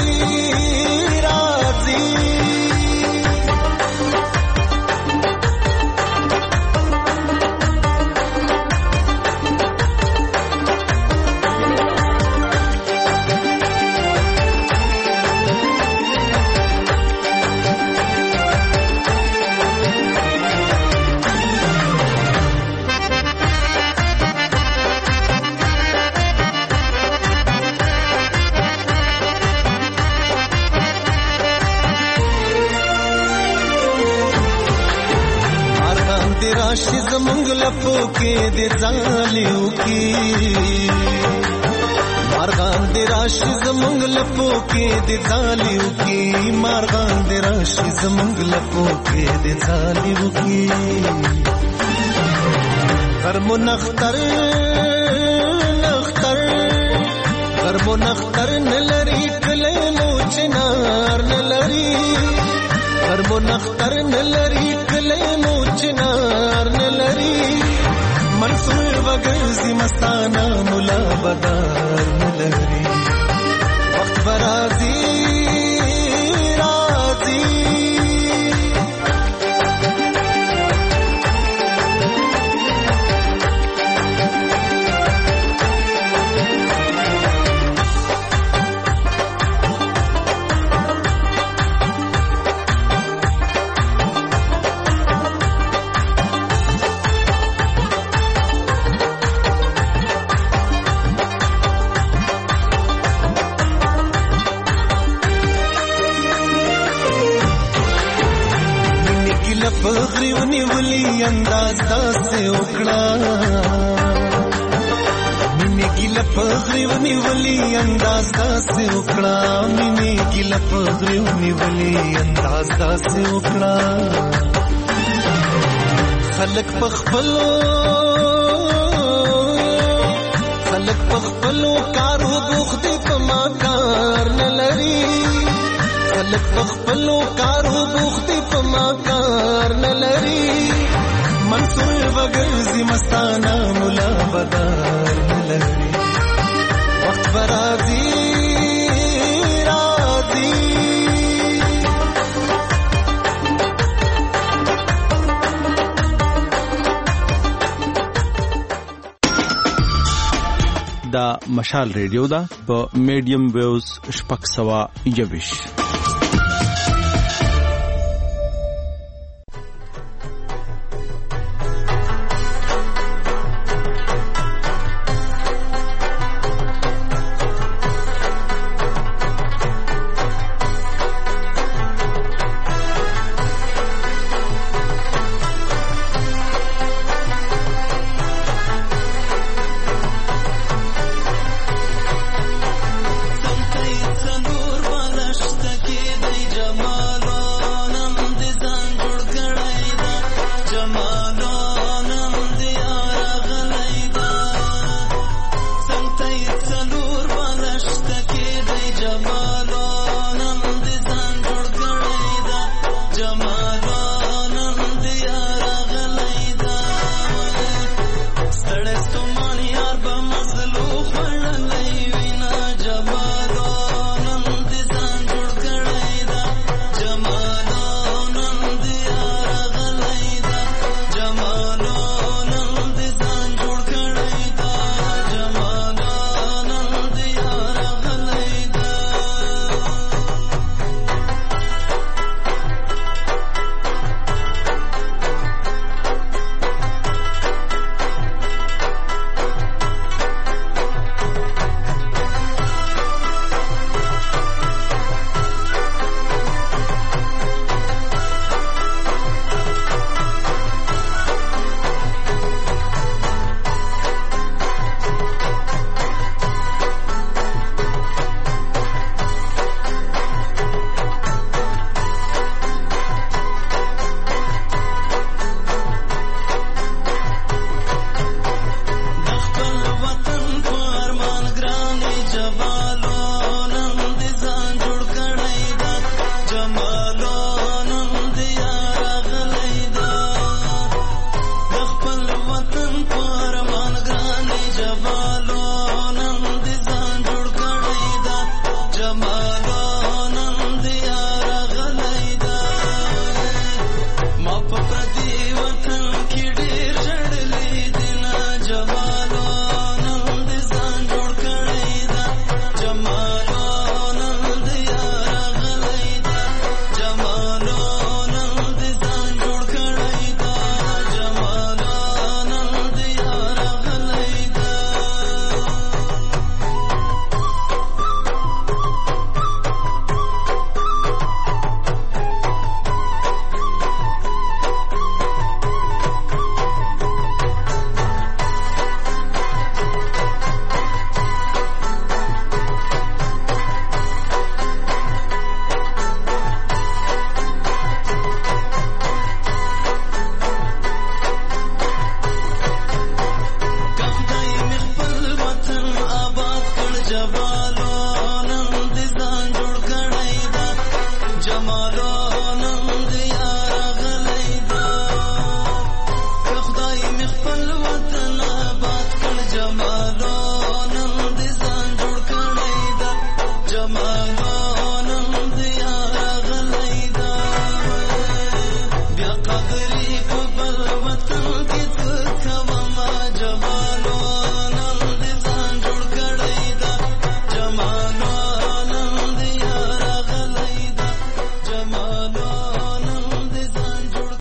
رازي راشي زمونږ لپو کې د ځالیو کې مارغان د راشي زمونږ لپو کې د ځالیو کې مارغان د راشي زمونږ لپو کې د ځالیو کې غرمو نختر نختر غرمو نختر نلري کله مو چنار نلري غرمو نختر نلري کله مو چنار نلري منصور وګرځي مستانه مولا بدار نلري وخت برازي رازي ګیله پغری ونیولي انداز داسې وکړه مینې ګیله پغری ونیولي انداز داسې وکړه مینې ګیله پغری ونیولي انداز داسې وکړه خلک پخپلو خلک پخپلو کارو بوخت په ما کار نه لري خلک پخپلو کارو بوخت په ما کار نه لري منصور وګرځي مستانه مولا بدار نه لري وخت برازي راځي دا مشال ریډیو دا په میډیم ویوز شپږ سوه یویش